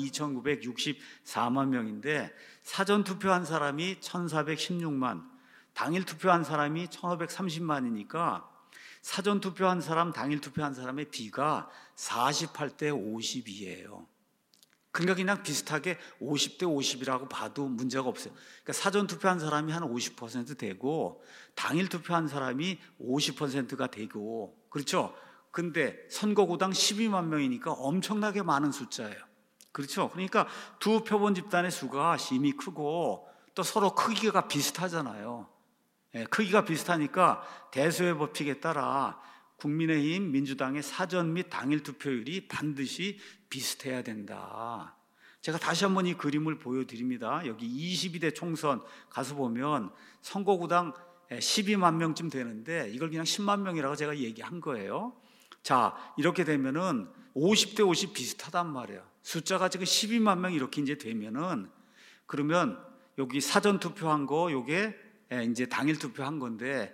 Speaker 1: 2,964만 명인데 사전 투표한 사람이 1,416만, 당일 투표한 사람이 1,530만이니까 사전 투표한 사람, 당일 투표한 사람의 비가 48대 52예요. 그러니까 그냥 비슷하게 50대 50이라고 봐도 문제가 없어요. 그러니까 사전 투표한 사람이 한 50% 되고 당일 투표한 사람이 50%가 되고 그렇죠? 근데 선거구당 12만 명이니까 엄청나게 많은 숫자예요. 그렇죠? 그러니까 두 표본 집단의 수가 심히 크고 또 서로 크기가 비슷하잖아요. 크기가 비슷하니까 대소의 법칙에 따라 국민의힘, 민주당의 사전 및 당일 투표율이 반드시 비슷해야 된다. 제가 다시 한번 이 그림을 보여드립니다. 여기 22대 총선 가서 보면 선거구당 12만 명쯤 되는데 이걸 그냥 10만 명이라고 제가 얘기한 거예요. 자, 이렇게 되면은 50대 50 비슷하단 말이에요. 숫자가 지금 12만 명 이렇게 이제 되면은 그러면 여기 사전 투표한 거 요게 이제 당일 투표한 건데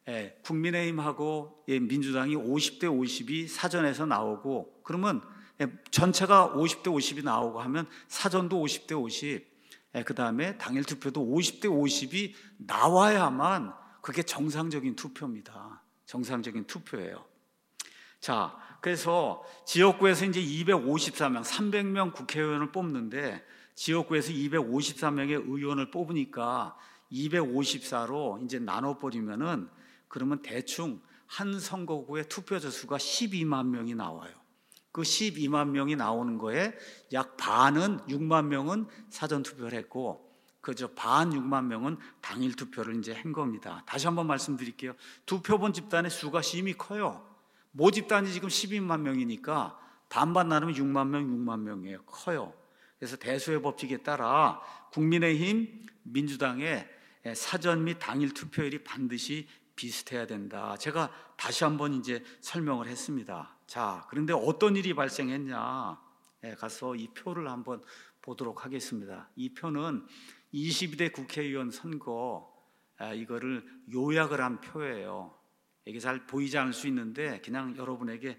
Speaker 1: 국민의힘하고 민주당이 50대 50이 사전에서 나오고 그러면 전체가 50대 50이 나오고 하면 사전도 50대 50, 그 다음에 당일 투표도 50대 50이 나와야만 그게 정상적인 투표입니다. 정상적인 투표예요. 자, 그래서 지역구에서 이제 254명, 300명 국회의원을 뽑는데 지역구에서 254명의 의원을 뽑으니까 254로 이제 나눠버리면은 그러면 대충 한 선거구의 투표자 수가 12만 명이 나와요. 그 12만 명이 나오는 거에 약 반은 6만 명은 사전 투표를 했고 그저 반 6만 명은 당일 투표를 이제 한 겁니다. 다시 한번 말씀드릴게요. 두 표본 집단의 수가 심히 커요. 모집단이 지금 12만 명이니까 반반 나누면 6만 명, 6만 명이에요. 커요. 그래서 대소의 법칙에 따라 국민의힘, 민주당의 사전 및 당일 투표율이 반드시 비슷해야 된다. 제가 다시 한번 이제 설명을 했습니다. 자, 그런데 어떤 일이 발생했냐? 가서 이 표를 한번 보도록 하겠습니다. 이 표는 22대 국회의원 선거 이거를 요약을 한 표예요. 이게 잘 보이지 않을 수 있는데 그냥 여러분에게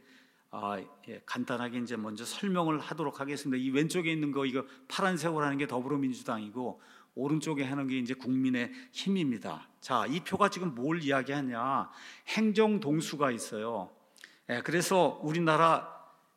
Speaker 1: 간단하게 이제 먼저 설명을 하도록 하겠습니다. 이 왼쪽에 있는 거 이거 파란색으로 하는 게 더불어민주당이고 오른쪽에 하는 게 이제 국민의힘입니다. 자, 이 표가 지금 뭘 이야기하냐? 행정 동수가 있어요. 그래서 우리나라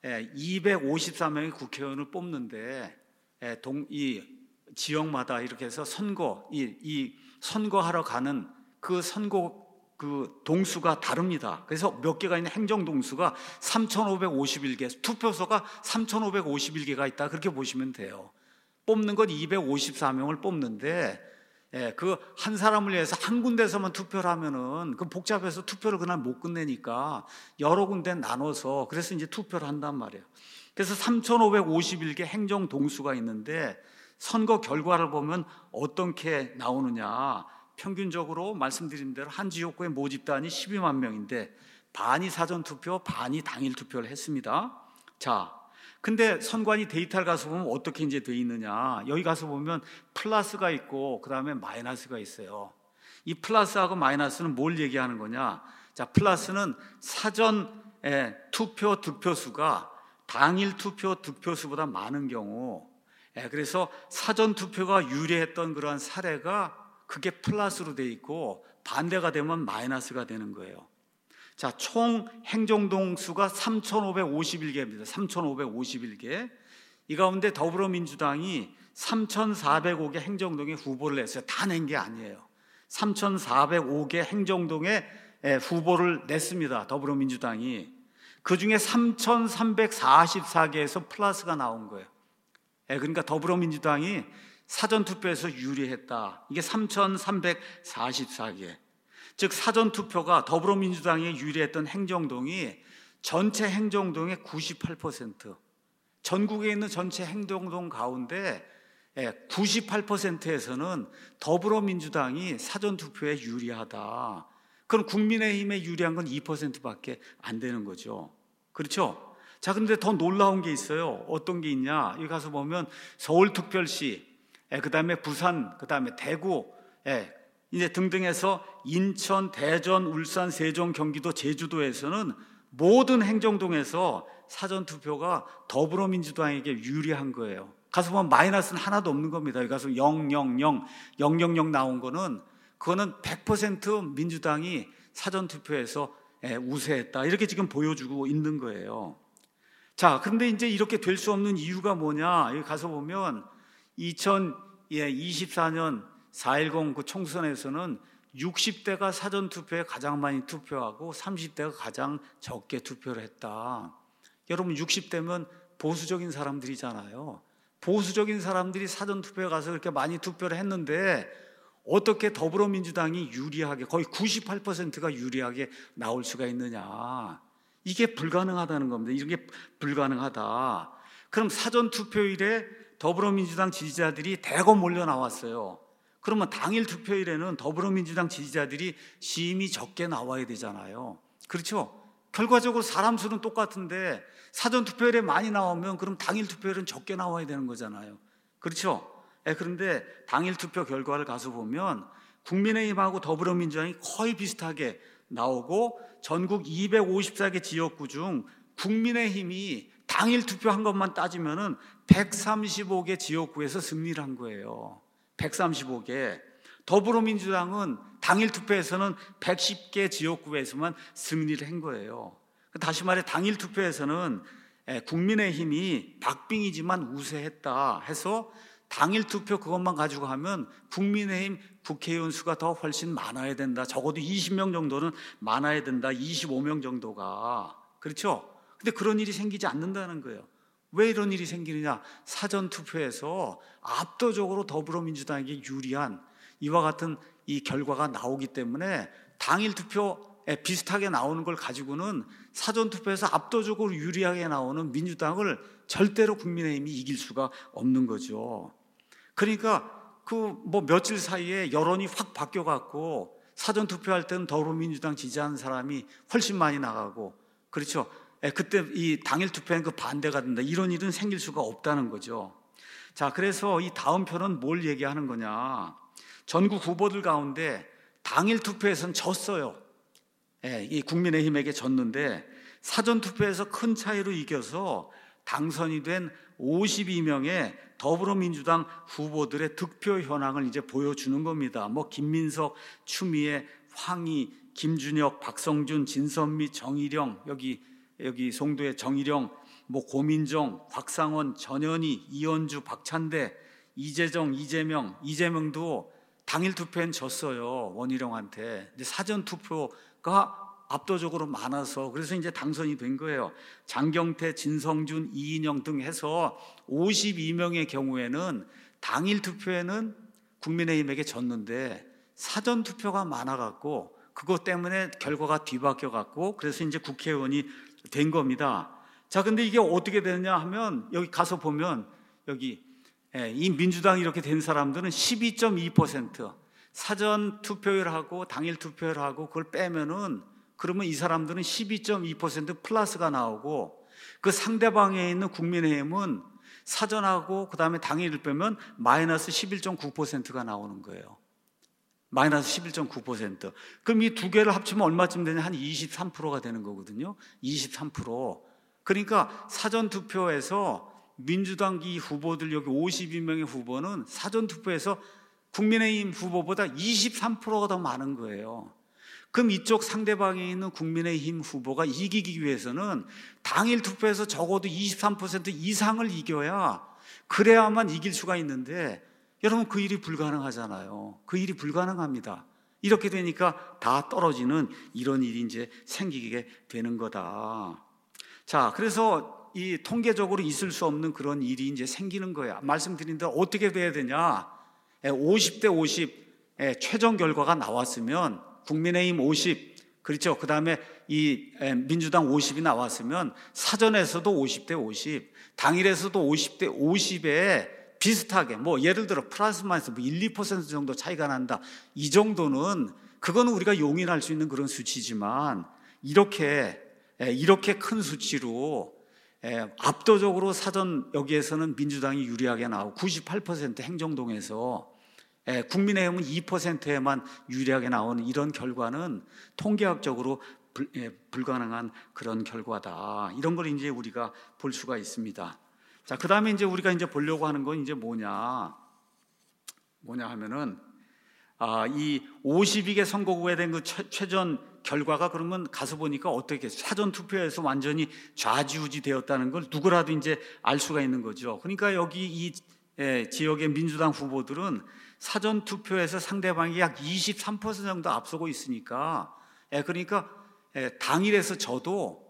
Speaker 1: 254명의 국회의원을 뽑는데 이 지역마다 이렇게 해서 이 선거하러 가는 그 선거 그 동수가 다릅니다. 그래서 몇 개가 있는 행정 동수가 3,551개, 투표소가 3,551개가 있다. 그렇게 보시면 돼요. 뽑는 건 254명을 뽑는데 그 한 사람을 위해서 한 군데서만 투표를 하면은 그 복잡해서 투표를 그날 못 끝내니까 여러 군데 나눠서 그래서 이제 투표를 한단 말이에요. 그래서 3,551개 행정 동수가 있는데 선거 결과를 보면 어떻게 나오느냐? 평균적으로 말씀드린 대로 한 지역구의 모집단이 12만 명인데 반이 사전투표, 반이 당일 투표를 했습니다. 자, 근데 선관위 데이터를 가서 보면 어떻게 이제 돼 있느냐? 여기 가서 보면 플러스가 있고 그 다음에 마이너스가 있어요. 이 플러스하고 마이너스는 뭘 얘기하는 거냐? 자, 플러스는 사전 투표 득표수가 당일 투표 득표수보다 많은 경우, 그래서 사전 투표가 유리했던 그러한 사례가 그게 플러스로 돼 있고 반대가 되면 마이너스가 되는 거예요. 자, 총 행정동 수가 3,551개입니다. 3,551개. 이 가운데 더불어민주당이 3,405개 행정동에 후보를 냈어요. 다 낸 게 아니에요. 3,405개 행정동에 후보를 냈습니다. 더불어민주당이. 그중에 3,344개에서 플러스가 나온 거예요. 그러니까 더불어민주당이 사전투표에서 유리했다. 이게 3,344개. 즉 사전투표가 더불어민주당이 유리했던 행정동이 전체 행정동의 98%, 전국에 있는 전체 행정동 가운데 98%에서는 더불어민주당이 사전투표에 유리하다. 그럼 국민의힘에 유리한 건 2%밖에 안 되는 거죠. 그렇죠? 자, 근데 더 놀라운 게 있어요. 어떤 게 있냐? 여기 가서 보면 서울특별시, 그 다음에 부산, 그 다음에 대구, 이제 등등해서 인천, 대전, 울산, 세종, 경기도, 제주도에서는 모든 행정동에서 사전투표가 더불어민주당에게 유리한 거예요. 가서 보면 마이너스는 하나도 없는 겁니다. 여기 가서 000 나온 거는 그거는 100% 민주당이 사전투표에서 우세했다. 이렇게 지금 보여주고 있는 거예요. 자, 그런데 이제 이렇게 될 수 없는 이유가 뭐냐? 여기 가서 보면 2024년 4.10 그 총선에서는 60대가 사전투표에 가장 많이 투표하고 30대가 가장 적게 투표를 했다. 여러분 60대면 보수적인 사람들이잖아요. 보수적인 사람들이 사전투표에 가서 그렇게 많이 투표를 했는데 어떻게 더불어민주당이 유리하게 거의 98%가 유리하게 나올 수가 있느냐. 이게 불가능하다는 겁니다. 이게 불가능하다. 그럼 사전투표일에 더불어민주당 지지자들이 대거 몰려 나왔어요. 그러면 당일 투표일에는 더불어민주당 지지자들이 심히 적게 나와야 되잖아요. 그렇죠? 결과적으로 사람 수는 똑같은데 사전투표일에 많이 나오면 그럼 당일 투표일은 적게 나와야 되는 거잖아요. 그렇죠? 그런데 당일 투표 결과를 가서 보면 국민의힘하고 더불어민주당이 거의 비슷하게 나오고 전국 254개 지역구 중 국민의힘이 당일 투표한 것만 따지면은 135개 지역구에서 승리를 한 거예요. 135개. 더불어민주당은 당일 투표에서는 110개 지역구에서만 승리를 한 거예요. 다시 말해 당일 투표에서는 국민의힘이 박빙이지만 우세했다 해서 당일 투표 그것만 가지고 하면 국민의힘 국회의원 수가 더 훨씬 많아야 된다. 적어도 20명 정도는 많아야 된다. 25명 정도가. 그렇죠? 근데 그런 일이 생기지 않는다는 거예요. 왜 이런 일이 생기느냐? 사전투표에서 압도적으로 더불어민주당에게 유리한 이와 같은 이 결과가 나오기 때문에 당일 투표 비슷하게 나오는 걸 가지고는 사전투표에서 압도적으로 유리하게 나오는 민주당을 절대로 국민의힘이 이길 수가 없는 거죠. 그러니까 뭐 며칠 사이에 여론이 확 바뀌어갖고 사전투표할 때는 더불어민주당 지지하는 사람이 훨씬 많이 나가고, 그렇죠. 그때 이 당일 투표엔 반대가 된다, 이런 일은 생길 수가 없다는 거죠. 자, 그래서 이 다음 표는 뭘 얘기하는 거냐? 전국 후보들 가운데 당일 투표에서는 졌어요. 이 국민의힘에게 졌는데 사전투표에서 큰 차이로 이겨서 당선이 된 52명의 더불어민주당 후보들의 득표 현황을 이제 보여주는 겁니다. 뭐 김민석, 추미애, 황희, 김준혁, 박성준, 진선미, 정일영, 여기 송도의 정일영, 뭐 고민정, 곽상원, 전현희, 이현주, 박찬대, 이재정, 이재명도 당일 투표엔 졌어요. 원희룡한테. 근데 사전 투표가 압도적으로 많아서 그래서 이제 당선이 된 거예요. 장경태, 진성준, 이인영 등 해서 52명의 경우에는 당일 투표에는 국민의힘에게 졌는데 사전 투표가 많아갖고 그것 때문에 결과가 뒤바뀌어갖고 그래서 이제 국회의원이 된 겁니다. 자, 근데 이게 어떻게 되느냐 하면 여기 가서 보면 여기 이 민주당이 이렇게 된 사람들은 12.2%, 사전 투표율하고 당일 투표율하고 그걸 빼면은 그러면 이 사람들은 12.2% 플러스가 나오고 그 상대방에 있는 국민의힘은 사전하고 그 다음에 당일을 빼면 마이너스 11.9%가 나오는 거예요. 마이너스 11.9%. 그럼 이 두 개를 합치면 얼마쯤 되냐? 한 23%가 되는 거거든요. 23%. 그러니까 사전투표에서 민주당 이 후보들 여기 52명의 후보는 사전투표에서 국민의힘 후보보다 23%가 더 많은 거예요. 그럼 이쪽 상대방에 있는 국민의힘 후보가 이기기 위해서는 당일 투표에서 적어도 23% 이상을 이겨야 그래야만 이길 수가 있는데 여러분 그 일이 불가능하잖아요. 그 일이 불가능합니다. 이렇게 되니까 다 떨어지는 이런 일이 이제 생기게 되는 거다. 자, 그래서 이 통계적으로 있을 수 없는 그런 일이 이제 생기는 거야. 말씀드린 대로 어떻게 돼야 되냐? 50대 50 최종 결과가 나왔으면 국민의힘 50, 그렇죠. 그 다음에 이 민주당 50이 나왔으면 사전에서도 50대 50, 당일에서도 50대 50에 비슷하게 뭐 예를 들어 플러스 마이너스 1, 2% 정도 차이가 난다. 이 정도는 그거는 우리가 용인할 수 있는 그런 수치지만 이렇게 큰 수치로 압도적으로 사전 여기에서는 민주당이 유리하게 나오고 98% 행정동에서 국민의힘은 2%에만 유리하게 나오는 이런 결과는 통계학적으로 불가능한 그런 결과다. 이런 걸 이제 우리가 볼 수가 있습니다. 자, 그 다음에 이제 우리가 이제 보려고 하는 건 이제 뭐냐 하면은 이 52개 선거구에 된 그 최전 결과가 그러면 가서 보니까 어떻게 사전 투표에서 완전히 좌지우지 되었다는 걸 누구라도 이제 알 수가 있는 거죠. 그러니까 여기 이 지역의 민주당 후보들은 사전 투표에서 상대방이 약 23% 정도 앞서고 있으니까 그러니까 당일에서 져도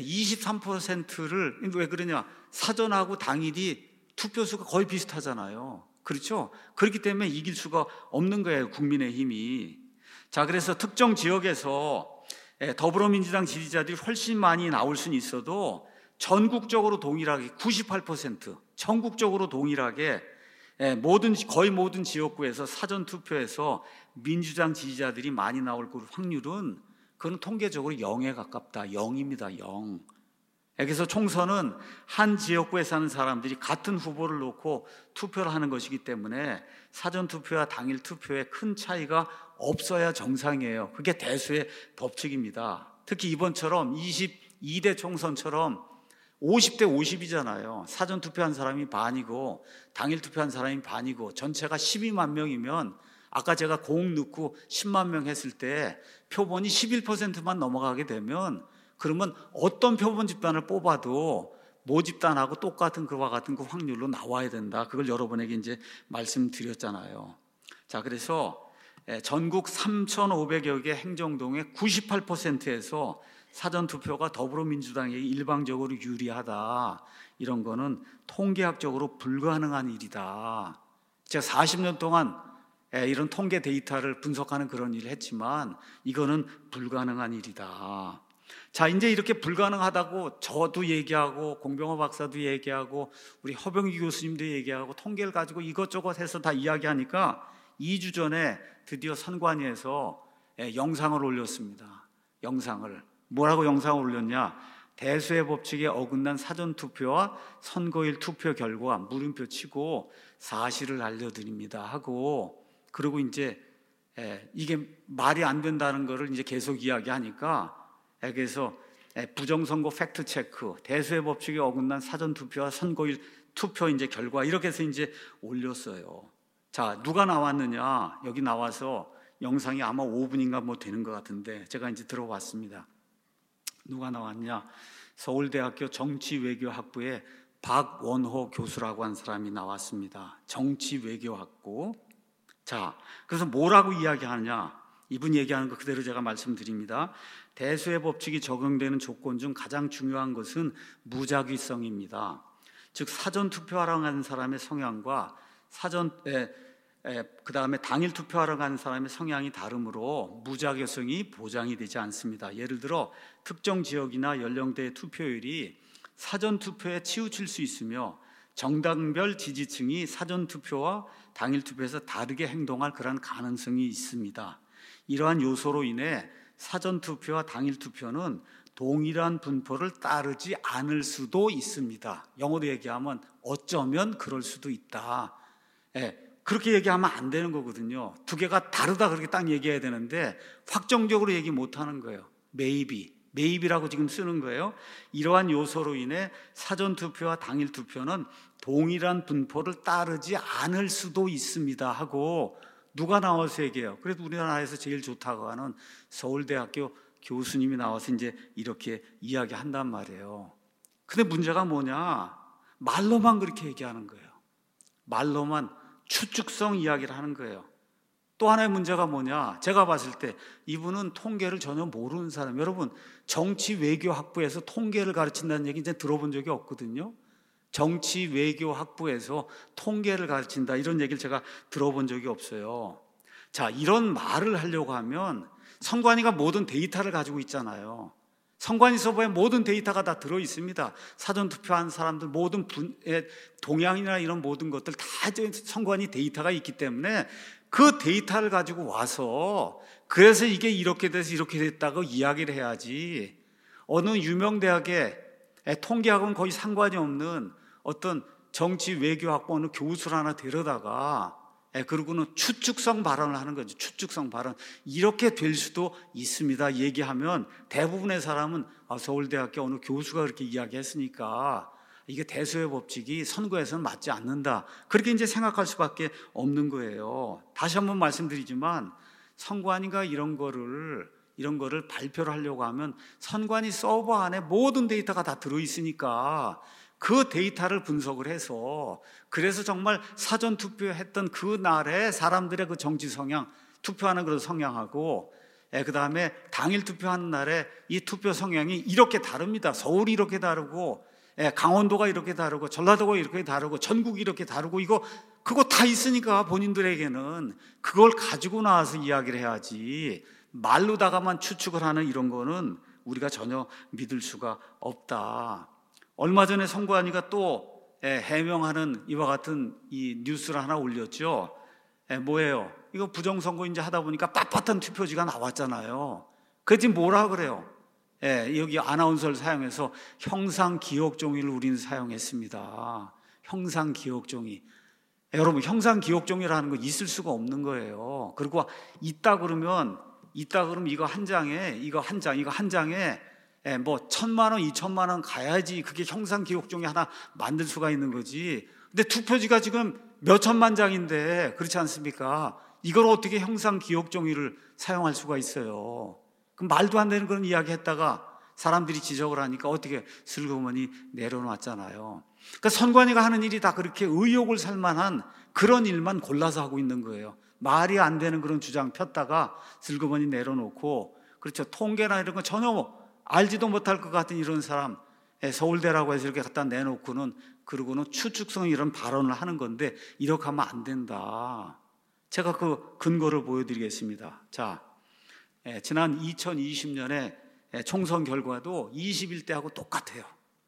Speaker 1: 23%를 왜 그러냐? 사전하고 당일이 투표수가 거의 비슷하잖아요. 그렇죠? 그렇기 때문에 이길 수가 없는 거예요, 국민의힘이. 자, 그래서 특정 지역에서 더불어민주당 지지자들이 훨씬 많이 나올 수는 있어도 전국적으로 동일하게 98%, 전국적으로 동일하게 거의 모든 지역구에서 사전 투표에서 민주당 지지자들이 많이 나올 확률은 그건 통계적으로 0에 가깝다. 0입니다. 0. 그래서 총선은 한 지역구에 사는 사람들이 같은 후보를 놓고 투표를 하는 것이기 때문에 사전 투표와 당일 투표에 큰 차이가 없어야 정상이에요. 그게 대수의 법칙입니다. 특히 이번처럼 22대 총선처럼 50대 50이잖아요. 사전 투표한 사람이 반이고 당일 투표한 사람이 반이고 전체가 12만 명이면 아까 제가 공 넣고 10만 명 했을 때 표본이 11%만 넘어가게 되면 그러면 어떤 표본 집단을 뽑아도 모집단하고 똑같은 그와 같은 그 확률로 나와야 된다. 그걸 여러분에게 이제 말씀드렸잖아요. 자, 그래서 전국 3,500여 개 행정동의 98%에서 사전투표가 더불어민주당에게 일방적으로 유리하다. 이런 거는 통계학적으로 불가능한 일이다. 제가 40년 동안 이런 통계 데이터를 분석하는 그런 일을 했지만 이거는 불가능한 일이다. 자, 이제 이렇게 불가능하다고 저도 얘기하고 공병호 박사도 얘기하고 우리 허병기 교수님도 얘기하고 통계를 가지고 이것저것 해서 다 이야기하니까 2주 전에 드디어 선관위에서 영상을 올렸습니다. 영상을. 뭐라고 영상을 올렸냐? 대수의 법칙에 어긋난 사전투표와 선거일 투표 결과 물음표 치고 사실을 알려드립니다 하고, 그리고 이제 이게 말이 안 된다는 거를 이제 계속 이야기하니까, 그래서 부정선거 팩트체크, 대수의 법칙에 어긋난 사전투표와 선거일 투표 이제 결과 이렇게 해서 이제 올렸어요. 자, 누가 나왔느냐? 여기 나와서 영상이 아마 5분인가 뭐 되는 것 같은데 제가 이제 들어봤습니다. 누가 나왔냐? 서울대학교 정치외교학부의 박원호 교수라고 한 사람이 나왔습니다. 정치외교학부. 자, 그래서 뭐라고 이야기하느냐? 이분 얘기하는 거 그대로 제가 말씀드립니다. 대수의 법칙이 적용되는 조건 중 가장 중요한 것은 무작위성입니다. 즉 사전 투표하러 가는 사람의 성향과 그 다음에 당일 투표하러 가는 사람의 성향이 다르므로 무작위성이 보장이 되지 않습니다. 예를 들어 특정 지역이나 연령대의 투표율이 사전 투표에 치우칠 수 있으며 정당별 지지층이 사전 투표와 당일 투표에서 다르게 행동할 그런 가능성이 있습니다. 이러한 요소로 인해 사전 투표와 당일 투표는 동일한 분포를 따르지 않을 수도 있습니다. 영어로 얘기하면 어쩌면 그럴 수도 있다. 그렇게 얘기하면 안 되는 거거든요. 두 개가 다르다 그렇게 딱 얘기해야 되는데 확정적으로 얘기 못 하는 거예요. maybe라고 지금 쓰는 거예요. 이러한 요소로 인해 사전 투표와 당일 투표는 동일한 분포를 따르지 않을 수도 있습니다 하고, 누가 나와서 얘기해요? 그래도 우리나라에서 제일 좋다고 하는 서울대학교 교수님이 나와서 이제 이렇게 이야기한단 말이에요. 근데 문제가 뭐냐? 말로만 그렇게 얘기하는 거예요. 말로만 추측성 이야기를 하는 거예요. 또 하나의 문제가 뭐냐? 제가 봤을 때 이분은 통계를 전혀 모르는 사람. 여러분, 정치외교학부에서 통계를 가르친다는 얘기 이제 들어본 적이 없거든요. 정치외교학부에서 통계를 가르친다 이런 얘기를 제가 들어본 적이 없어요. 자, 이런 말을 하려고 하면 선관위가 모든 데이터를 가지고 있잖아요. 선관위 서버에 모든 데이터가 다 들어있습니다. 사전투표한 사람들 모든 동향이나 이런 모든 것들 다 선관위 데이터가 있기 때문에 그 데이터를 가지고 와서 그래서 이게 이렇게 돼서 이렇게 됐다고 이야기를 해야지, 어느 유명 대학의 통계학은 거의 상관이 없는 어떤 정치 외교학부 어느 교수를 하나 데려다가 그러고는 추측성 발언을 하는 거죠. 추측성 발언. 이렇게 될 수도 있습니다 얘기하면 대부분의 사람은 서울대학교 어느 교수가 그렇게 이야기했으니까 이게 대수의 법칙이 선거에서는 맞지 않는다, 그렇게 이제 생각할 수밖에 없는 거예요. 다시 한번 말씀드리지만 선관위가 이런 거를 발표를 하려고 하면 선관위 서버 안에 모든 데이터가 다 들어있으니까 그 데이터를 분석을 해서, 그래서 정말 사전 투표했던 그 날에 사람들의 그 정치 성향, 투표하는 그런 성향하고 그 다음에 당일 투표하는 날에 이 투표 성향이 이렇게 다릅니다. 서울이 이렇게 다르고 강원도가 이렇게 다르고 전라도가 이렇게 다르고 전국이 이렇게 다르고 그거 다 있으니까 본인들에게는 그걸 가지고 나와서 이야기를 해야지, 말로다가만 추측을 하는 이런 거는 우리가 전혀 믿을 수가 없다. 얼마 전에 선관위가 또 해명하는 이와 같은 이 뉴스를 하나 올렸죠. 뭐예요? 이거 부정선거인지 하다 보니까 빳빳한 투표지가 나왔잖아요. 그래서 뭐라 그래요? 여기 아나운서를 사용해서 형상기억종이를 우리는 사용했습니다. 형상기억종이. 여러분, 형상기억종이라는 거 있을 수가 없는 거예요. 그리고 있다 그러면 이거 한 장에 뭐 1,000만 원, 2,000만 원 가야지 그게 형상기억종이 하나 만들 수가 있는 거지. 근데 투표지가 지금 몇 천만 장인데 그렇지 않습니까? 이걸 어떻게 형상기억종이를 사용할 수가 있어요? 그럼 말도 안 되는 그런 이야기 했다가 사람들이 지적을 하니까 어떻게 슬그머니 내려놨잖아요. 그러니까 선관위가 하는 일이 다 그렇게 의혹을 살 만한 그런 일만 골라서 하고 있는 거예요. 말이 안 되는 그런 주장 폈다가 슬그머니 내려놓고, 그렇죠. 통계나 이런 거 전혀 알지도 못할 것 같은 이런 사람, 서울대라고 해서 이렇게 갖다 내놓고는, 그러고는 추측성 이런 발언을 하는 건데 이렇게 하면 안 된다. 제가 그 근거를 보여드리겠습니다. 자, 지난 2020년에 총선 결과도 21대하고 똑같아요.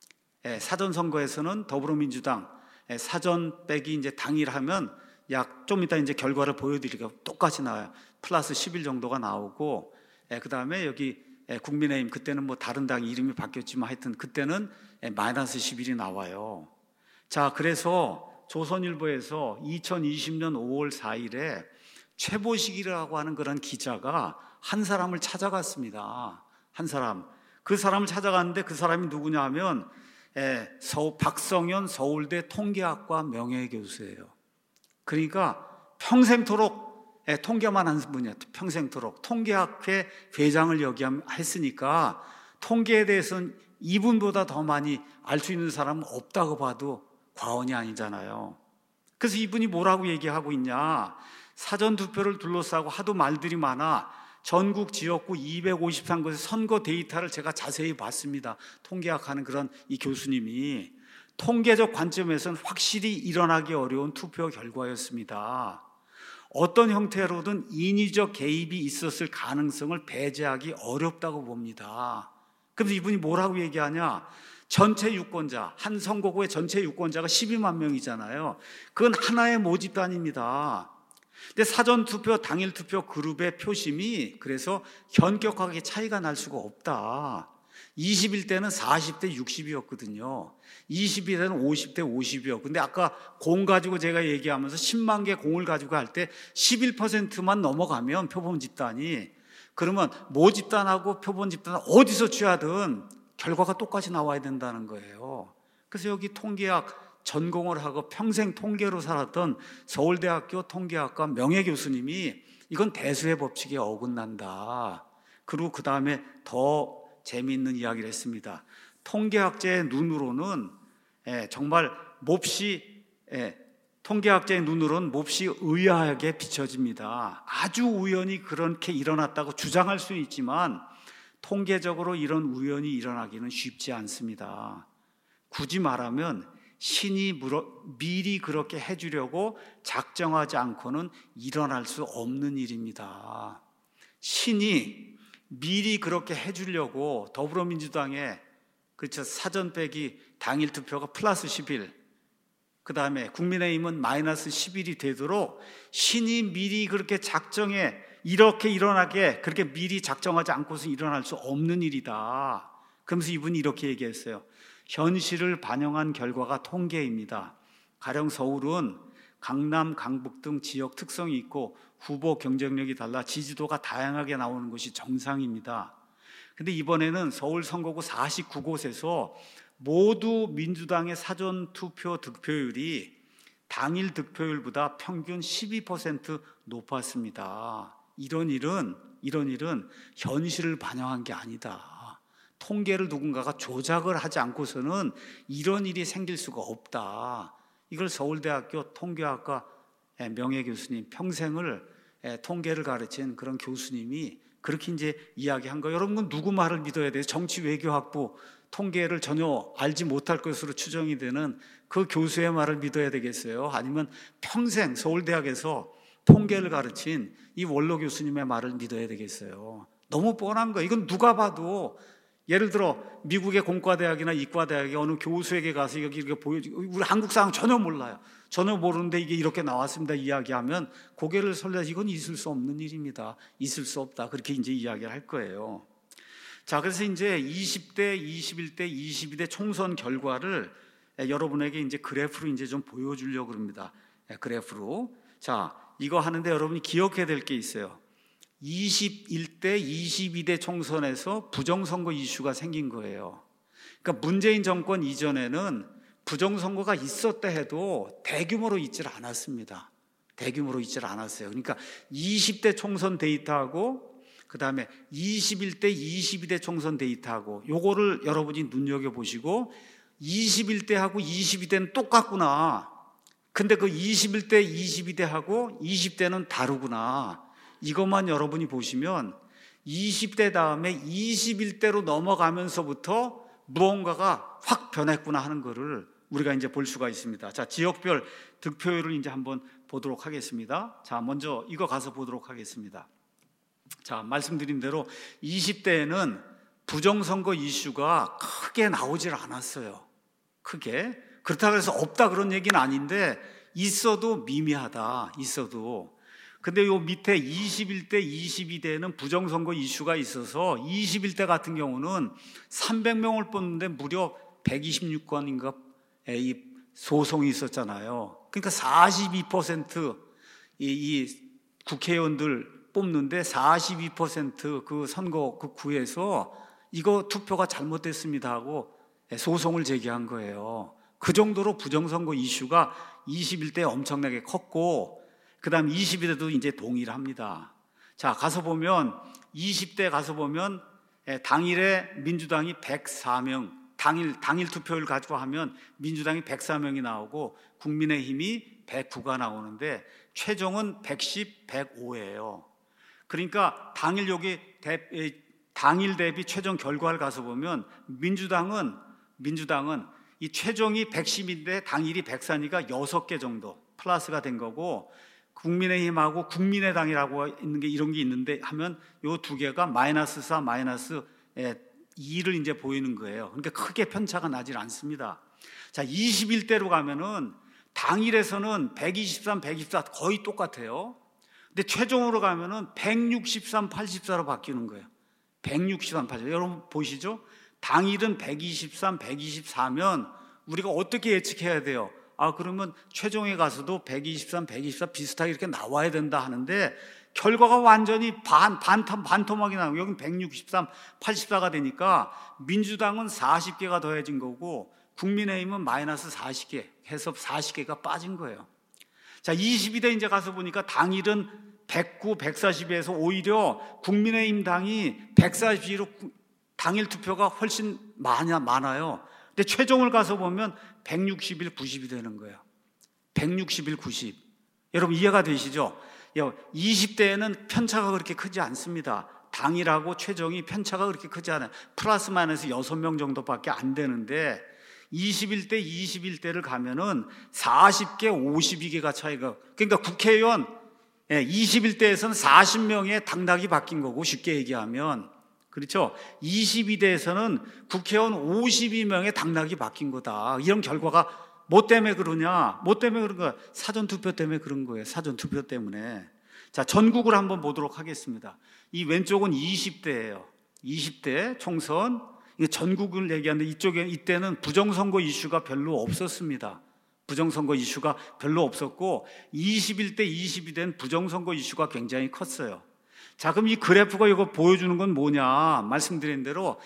Speaker 1: 사전선거에서는 더불어민주당 사전 빼기 이제 당일하면 약 좀 이따 이제 결과를 보여드리기가 똑같이 나와요. 플러스 11 정도가 나오고, 그 다음에 여기 국민의힘, 그때는 뭐 다른 당 이름이 바뀌었지만 하여튼 그때는 마이너스 11이 나와요. 자, 그래서 조선일보에서 2020년 5월 4일에 최보식이라고 하는 그런 기자가 한 사람을 찾아갔습니다. 한 사람. 그 사람을 찾아갔는데 그 사람이 누구냐 하면 박성현 서울대 통계학과 명예교수예요. 그러니까 평생토록 통계만 한 분이에요. 평생토록 통계학회 회장을 역임했으니까 통계에 대해서는 이분보다 더 많이 알 수 있는 사람은 없다고 봐도 과언이 아니잖아요. 그래서 이분이 뭐라고 얘기하고 있냐, 사전투표를 둘러싸고 하도 말들이 많아 전국 지역구 253곳의 선거 데이터를 제가 자세히 봤습니다. 통계학하는 그런 이 교수님이 통계적 관점에서는 확실히 일어나기 어려운 투표 결과였습니다. 어떤 형태로든 인위적 개입이 있었을 가능성을 배제하기 어렵다고 봅니다. 그래서 이분이 뭐라고 얘기하냐, 전체 유권자, 한 선거구의 전체 유권자가 12만 명이잖아요. 그건 하나의 모집단입니다. 근데 사전투표, 당일투표 그룹의 표심이 그래서 현격하게 차이가 날 수가 없다. 21대는 40대 60이었거든요. 22대는 50대 50이었고, 근데 아까 공 가지고 제가 얘기하면서 10만 개 공을 가지고 할 때 11%만 넘어가면 표본 집단이, 그러면 모집단하고 표본 집단은 어디서 취하든 결과가 똑같이 나와야 된다는 거예요. 그래서 여기 통계학 전공을 하고 평생 통계로 살았던 서울대학교 통계학과 명예교수님이 이건 대수의 법칙에 어긋난다. 그리고 그 다음에 더 재미있는 이야기를 했습니다. 통계학자의 눈으로는 정말 몹시 통계학자의 눈으로는 몹시 의아하게 비춰집니다. 아주 우연히 그렇게 일어났다고 주장할 수는 있지만 통계적으로 이런 우연이 일어나기는 쉽지 않습니다. 굳이 말하면 신이 미리 그렇게 해주려고 작정하지 않고는 일어날 수 없는 일입니다. 신이 미리 그렇게 해주려고 더불어민주당의 그렇죠, 사전 빼기 당일 투표가 플러스 11, 그 다음에 국민의힘은 마이너스 11이 되도록 신이 미리 그렇게 작정해 이렇게 일어나게 그렇게 미리 작정하지 않고서 일어날 수 없는 일이다. 그러면서 이분이 이렇게 얘기했어요. 현실을 반영한 결과가 통계입니다. 가령 서울은 강남, 강북 등 지역 특성이 있고 후보 경쟁력이 달라 지지도가 다양하게 나오는 것이 정상입니다. 근데 이번에는 서울 선거구 49곳에서 모두 민주당의 사전투표 득표율이 당일 득표율보다 평균 12% 높았습니다. 이런 일은 현실을 반영한 게 아니다. 통계를 누군가가 조작을 하지 않고서는 이런 일이 생길 수가 없다. 이걸 서울대학교 통계학과 명예교수님, 평생을 통계를 가르친 그런 교수님이 그렇게 이제 이야기한 거예요. 여러분, 누구 말을 믿어야 돼요? 정치외교학부 통계를 전혀 알지 못할 것으로 추정이 되는 그 교수의 말을 믿어야 되겠어요? 아니면 평생 서울대학에서 통계를 가르친 이 원로 교수님의 말을 믿어야 되겠어요? 너무 뻔한 거예요. 이건 누가 봐도, 예를 들어 미국의 공과대학이나 이과대학의 어느 교수에게 가서 이렇게 보여주고, 우리 한국 사람 전혀 몰라요. 전혀 모르는데 이게 이렇게 나왔습니다 이야기하면 고개를 설레서 이건 있을 수 없는 일입니다. 있을 수 없다. 그렇게 이제 이야기를 할 거예요. 자, 그래서 이제 20대, 21대, 22대 총선 결과를 여러분에게 이제 그래프로 이제 좀 보여주려고 합니다. 그래프로. 자, 이거 하는데 여러분이 기억해야 될 게 있어요. 21대, 22대 총선에서 부정선거 이슈가 생긴 거예요. 그러니까 문재인 정권 이전에는 부정선거가 있었다 해도 대규모로 있질 않았습니다. 대규모로 있질 않았어요. 그러니까 20대 총선 데이터하고 그 다음에 21대, 22대 총선 데이터하고 요거를 여러분이 눈여겨보시고 21대하고 22대는 똑같구나. 근데 그 21대, 22대하고 20대는 다르구나. 이것만 여러분이 보시면 20대 다음에 21대로 넘어가면서부터 무언가가 확 변했구나 하는 거를 우리가 이제 볼 수가 있습니다. 자, 지역별 득표율을 이제 한번 보도록 하겠습니다. 자, 먼저 이거 가서 보도록 하겠습니다. 자, 말씀드린 대로 20대에는 부정선거 이슈가 크게 나오질 않았어요. 크게. 그렇다고 해서 없다 그런 얘기는 아닌데 있어도 미미하다. 있어도. 근데 요 밑에 21대, 22대에는 부정선거 이슈가 있어서 21대 같은 경우는 300명을 뽑는데 무려 126건인가 이 소송이 있었잖아요. 그러니까 42% 이 국회의원들 뽑는데 42% 그 선거 그 구에서 이거 투표가 잘못됐습니다 하고 소송을 제기한 거예요. 그 정도로 부정선거 이슈가 21대에 엄청나게 컸고, 그 다음 22대도 이제 동의를 합니다. 자, 가서 보면 20대 가서 보면 당일에 민주당이 104명, 당일 투표율 가지고 하면 민주당이 104명이 나오고 국민의힘이 109가 나오는데 최종은 110, 105예요. 그러니까 당일 대비 최종 결과를 가서 보면 민주당은 이 최종이 110인데 당일이 104니까 6개 정도 플러스가 된 거고, 국민의힘하고 국민의당이라고 있는 게 이런 게 있는데 하면 요 두 개가 마이너스 4, 마이너스 2를 이제 보이는 거예요. 그러니까 크게 편차가 나질 않습니다. 자, 21대로 가면은 당일에서는 123, 124 거의 똑같아요. 근데 최종으로 가면은 163, 84로 바뀌는 거예요. 163, 84. 여러분 보시죠? 당일은 123, 124면 우리가 어떻게 예측해야 돼요? 아, 그러면 최종에 가서도 123, 124 비슷하게 이렇게 나와야 된다 하는데 결과가 완전히 반토막이 나고 여긴 163, 84가 되니까 민주당은 40개가 더해진 거고 국민의힘은 마이너스 40개 해서 40개가 빠진 거예요. 자, 22대 이제 가서 보니까 당일은 109, 142에서 오히려 국민의힘 당이 142로 당일 투표가 훨씬 많아요. 근데 최종을 가서 보면 161, 90이 되는 거예요. 161, 90. 여러분 이해가 되시죠? 20대에는 편차가 그렇게 크지 않습니다. 당일하고 최종이 편차가 그렇게 크지 않아요. 플러스 마이너스 6명 정도밖에 안 되는데 21대, 21대를 가면은 40개, 52개가 차이가. 그러니까 국회의원 21대에서는 40명의 당락이 바뀐 거고 쉽게 얘기하면, 그렇죠? 22대에서는 국회의원 52명의 당락이 바뀐 거다. 이런 결과가 뭐 때문에 그러냐? 뭐 때문에 그런 거야? 사전투표 때문에 그런 거예요. 사전투표 때문에. 자, 전국을 한번 보도록 하겠습니다. 이 왼쪽은 20대예요. 20대 총선. 전국을 얘기하는데 이때는 부정선거 이슈가 별로 없었습니다. 부정선거 이슈가 별로 없었고 21대, 22대는 부정선거 이슈가 굉장히 컸어요. 자, 그럼 이 그래프가 이거 보여주는 건 뭐냐? 말씀드린 대로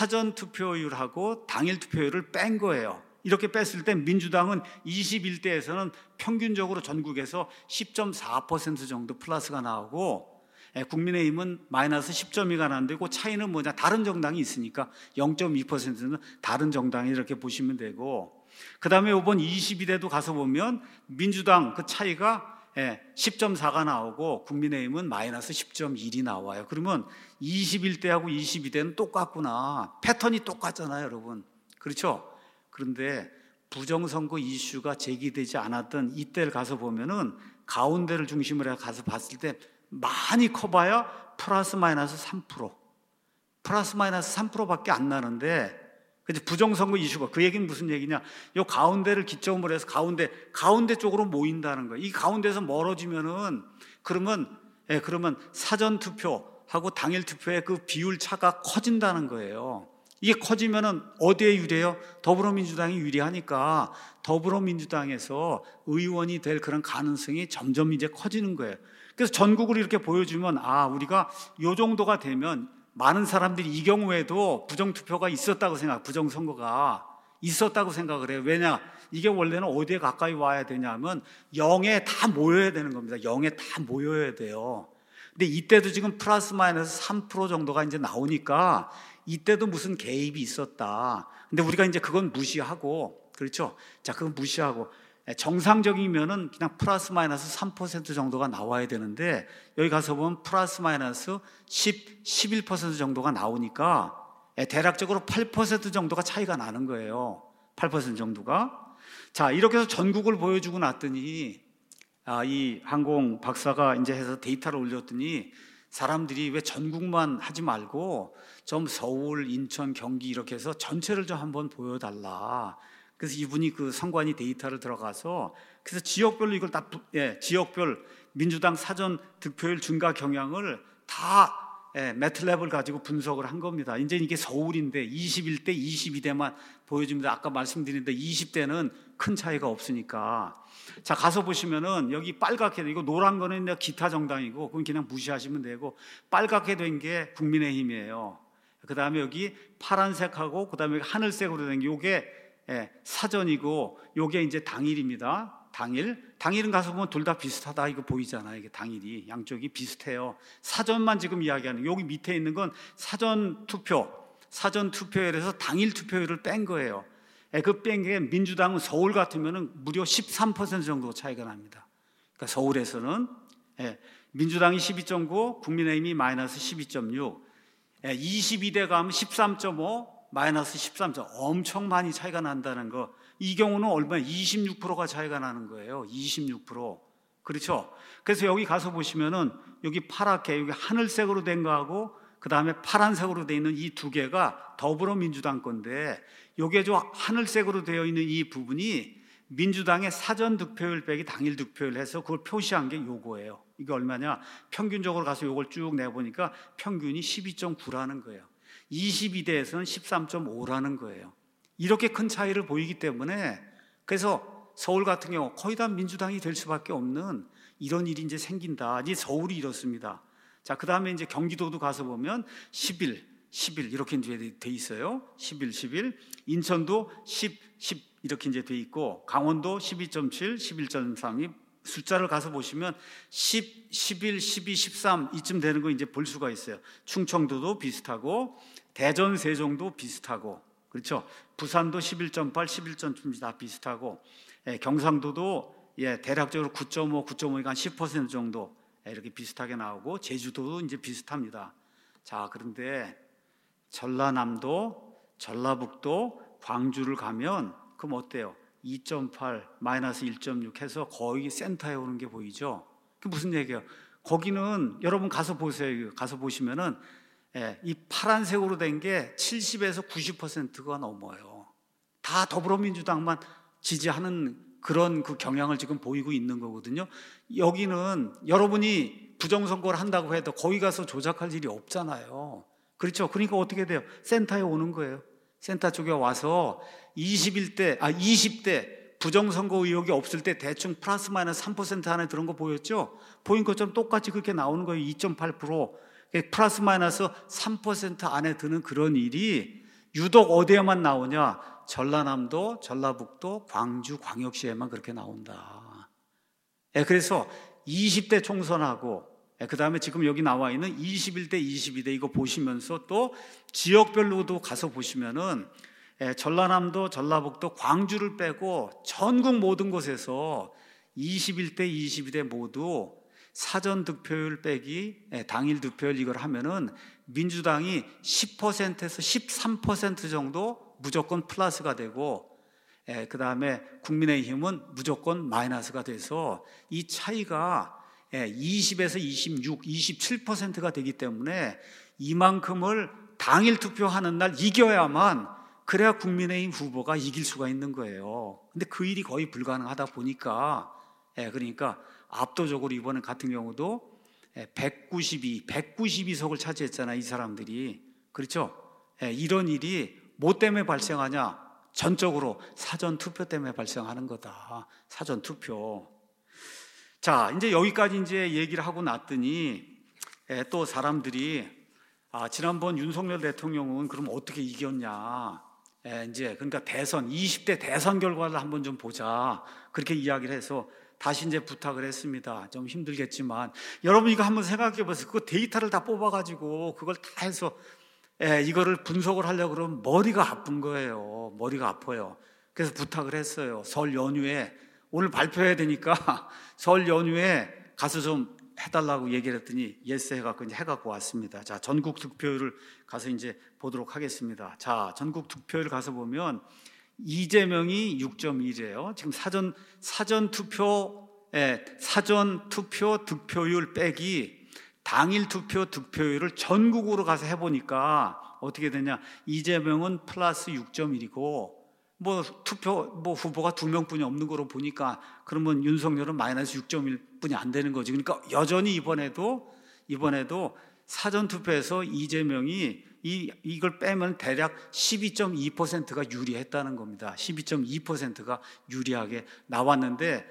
Speaker 1: 사전투표율하고 당일 투표율을 뺀 거예요. 이렇게 뺐을 때 민주당은 21대에서는 평균적으로 전국에서 10.4% 정도 플러스가 나오고 국민의힘은 마이너스 10.2가 나는데 그 차이는 뭐냐? 다른 정당이 있으니까 0.2%는 다른 정당이 이렇게 보시면 되고, 그 다음에 이번 22대도 가서 보면 민주당 그 차이가 10.4가 나오고 국민의힘은 마이너스 10.1이 나와요. 그러면 21대하고 22대는 똑같구나. 패턴이 똑같잖아요, 여러분. 그렇죠? 그런데 부정선거 이슈가 제기되지 않았던 이때를 가서 보면은 가운데를 중심으로 가서 봤을 때 많이 커봐야 플러스 마이너스 3%. 플러스 마이너스 3%밖에 안 나는데, 부정선거 이슈가, 그 얘기는 무슨 얘기냐? 요 가운데를 기점으로 해서 가운데 쪽으로 모인다는 거예요. 이 가운데서 멀어지면은 그러면 사전투표하고 당일 투표의 그 비율 차가 커진다는 거예요. 이게 커지면은 어디에 유리해요? 더불어민주당이 유리하니까 더불어민주당에서 의원이 될 그런 가능성이 점점 이제 커지는 거예요. 그래서 전국을 이렇게 보여주면 우리가 요 정도가 되면 많은 사람들이 이 경우에도 부정투표가 부정선거가 있었다고 생각을 해요. 왜냐? 이게 원래는 어디에 가까이 와야 되냐면 0에 다 모여야 되는 겁니다. 0에 다 모여야 돼요. 근데 이때도 지금 플러스 마이너스 3% 정도가 이제 나오니까 이때도 무슨 개입이 있었다. 근데 우리가 이제 그건 무시하고, 그렇죠? 자, 그건 무시하고 정상적이면은 그냥 플러스 마이너스 3% 정도가 나와야 되는데 여기 가서 보면 플러스 마이너스 11% 정도가 나오니까 대략적으로 8% 정도가 차이가 나는 거예요. 8% 정도가. 자, 이렇게 해서 전국을 보여주고 났더니 이 항공 박사가 이제 해서 데이터를 올렸더니 사람들이 왜 전국만 하지 말고 좀 서울, 인천, 경기 이렇게 해서 전체를 좀 한번 보여달라. 그래서 이분이 그 선관위 데이터를 들어가서 그래서 지역별로 이걸 다 지역별 민주당 사전 득표율 증가 경향을 다 매트랩을 가지고 분석을 한 겁니다. 이제 이게 서울인데 21대, 22대만 보여줍니다. 아까 말씀드렸는데 20대는 큰 차이가 없으니까. 자, 가서 보시면은 여기 빨갛게 이거 노란 거는 기타 정당이고 그건 그냥 무시하시면 되고, 빨갛게 된 게 국민의힘이에요. 그 다음에 여기 파란색하고 그 다음에 하늘색으로 된 게 요게 사전이고 요게 이제 당일입니다. 당일은 가서 보면 둘 다 비슷하다 이거 보이잖아요. 이게 당일이 양쪽이 비슷해요. 사전만 지금 이야기하는, 여기 밑에 있는 건 사전 투표율에서 당일 투표율을 뺀 거예요. 그 뺀 게 민주당은 서울 같으면은 무려 13% 정도 차이가 납니다. 그러니까 서울에서는 민주당이 12.9, 국민의힘이 마이너스 12.6, 22대 가면 13.5, 마이너스 13.5, 엄청 많이 차이가 난다는 거. 이 경우는 얼마나 26%가 차이가 나는 거예요. 26%. 그렇죠? 그래서 여기 가서 보시면은 여기 파랗게 여기 하늘색으로 된 거하고 그 다음에 파란색으로 되어 있는 이 두 개가 더불어민주당 건데, 요게 저 하늘색으로 되어 있는 이 부분이 민주당의 사전 득표율 빼기 당일 득표율 해서 그걸 표시한 게 요거예요. 이게 얼마냐? 평균적으로 가서 요걸 쭉 내보니까 평균이 12.9라는 거예요. 22대에서는 13.5라는 거예요. 이렇게 큰 차이를 보이기 때문에 그래서 서울 같은 경우 거의 다 민주당이 될 수밖에 없는 이런 일이 이제 생긴다. 이 서울이 이렇습니다. 자, 그 다음에 이제 경기도도 가서 보면 11 이렇게 이제 돼 있어요. 11. 인천도 10 이렇게 이제 돼 있고, 강원도 12.7, 11.3이 숫자를 가서 보시면 10, 11, 12, 13 이쯤 되는 거 이제 볼 수가 있어요. 충청도도 비슷하고, 대전, 세종도 비슷하고, 그렇죠? 부산도 11.8, 11.7 다 비슷하고, 경상도도 대략적으로 9.5, 9.5가 한 10% 정도 이렇게 비슷하게 나오고, 제주도도 이제 비슷합니다. 자, 그런데 전라남도, 전라북도, 광주를 가면 그럼 어때요? 2.8, 마이너스 1.6 해서 거의 센터에 오는 게 보이죠? 그게 무슨 얘기예요? 거기는 여러분 가서 보세요. 가서 보시면은 이 파란색으로 된 게 70에서 90%가 넘어요. 다 더불어민주당만 지지하는 그런 그 경향을 지금 보이고 있는 거거든요. 여기는 여러분이 부정선거를 한다고 해도 거기 가서 조작할 일이 없잖아요. 그렇죠? 그러니까 어떻게 돼요? 센터에 오는 거예요. 센터 쪽에 와서 20대 부정선거 의혹이 없을 때 대충 플러스 마이너스 3% 안에 들은 거 보였죠? 보인 것처럼 똑같이 그렇게 나오는 거예요. 2.8%. 플러스 마이너스 3% 안에 드는 그런 일이 유독 어디에만 나오냐? 전라남도, 전라북도, 광주, 광역시에만 그렇게 나온다. 그래서 20대 총선하고 그 다음에 지금 여기 나와 있는 21대, 22대 이거 보시면서 또 지역별로도 가서 보시면은 전라남도, 전라북도, 광주를 빼고 전국 모든 곳에서 21대, 22대 모두 사전 득표율 빼기 당일 득표율 이걸 하면은 민주당이 10%에서 13% 정도 무조건 플러스가 되고, 그 다음에 국민의힘은 무조건 마이너스가 돼서 이 차이가 20에서 26, 27%가 되기 때문에 이만큼을 당일 투표하는 날 이겨야만, 그래야 국민의힘 후보가 이길 수가 있는 거예요. 근데 그 일이 거의 불가능하다 보니까 그러니까 압도적으로 이번에 같은 경우도 192석을 차지했잖아요, 이 사람들이. 그렇죠? 이런 일이 뭐 때문에 발생하냐? 전적으로 사전 투표 때문에 발생하는 거다. 사전 투표. 자, 이제 여기까지 이제 얘기를 하고 났더니 또 사람들이 지난번 윤석열 대통령은 그럼 어떻게 이겼냐? 이제 그러니까 대선 20대 대선 결과를 한번 좀 보자. 그렇게 이야기를 해서 다시 이제 부탁을 했습니다. 좀 힘들겠지만 여러분 이거 한번 생각해 보세요. 그거 데이터를 다 뽑아가지고 그걸 다 해서 이거를 분석을 하려고 그러면 머리가 아픈 거예요. 머리가 아파요. 그래서 부탁을 했어요. 설 연휴에 오늘 발표해야 되니까 설 연휴에 가서 좀 해달라고 얘기를 했더니 예스 해갖고 이제 해갖고 왔습니다. 자, 전국 득표율을 가서 이제 보도록 하겠습니다. 자, 전국 득표율 가서 보면 이재명이 6.1이에요. 지금 사전 투표 득표율 빼기 당일 투표 득표율을 전국으로 가서 해보니까 어떻게 되냐? 이재명은 플러스 6.1이고 후보가 2명뿐이 없는 거로 보니까 그러면 윤석열은 마이너스 6.1뿐이 안 되는 거지. 그러니까 여전히 이번에도 사전 투표에서 이재명이 이걸 빼면 대략 12.2%가 유리했다는 겁니다. 12.2%가 유리하게 나왔는데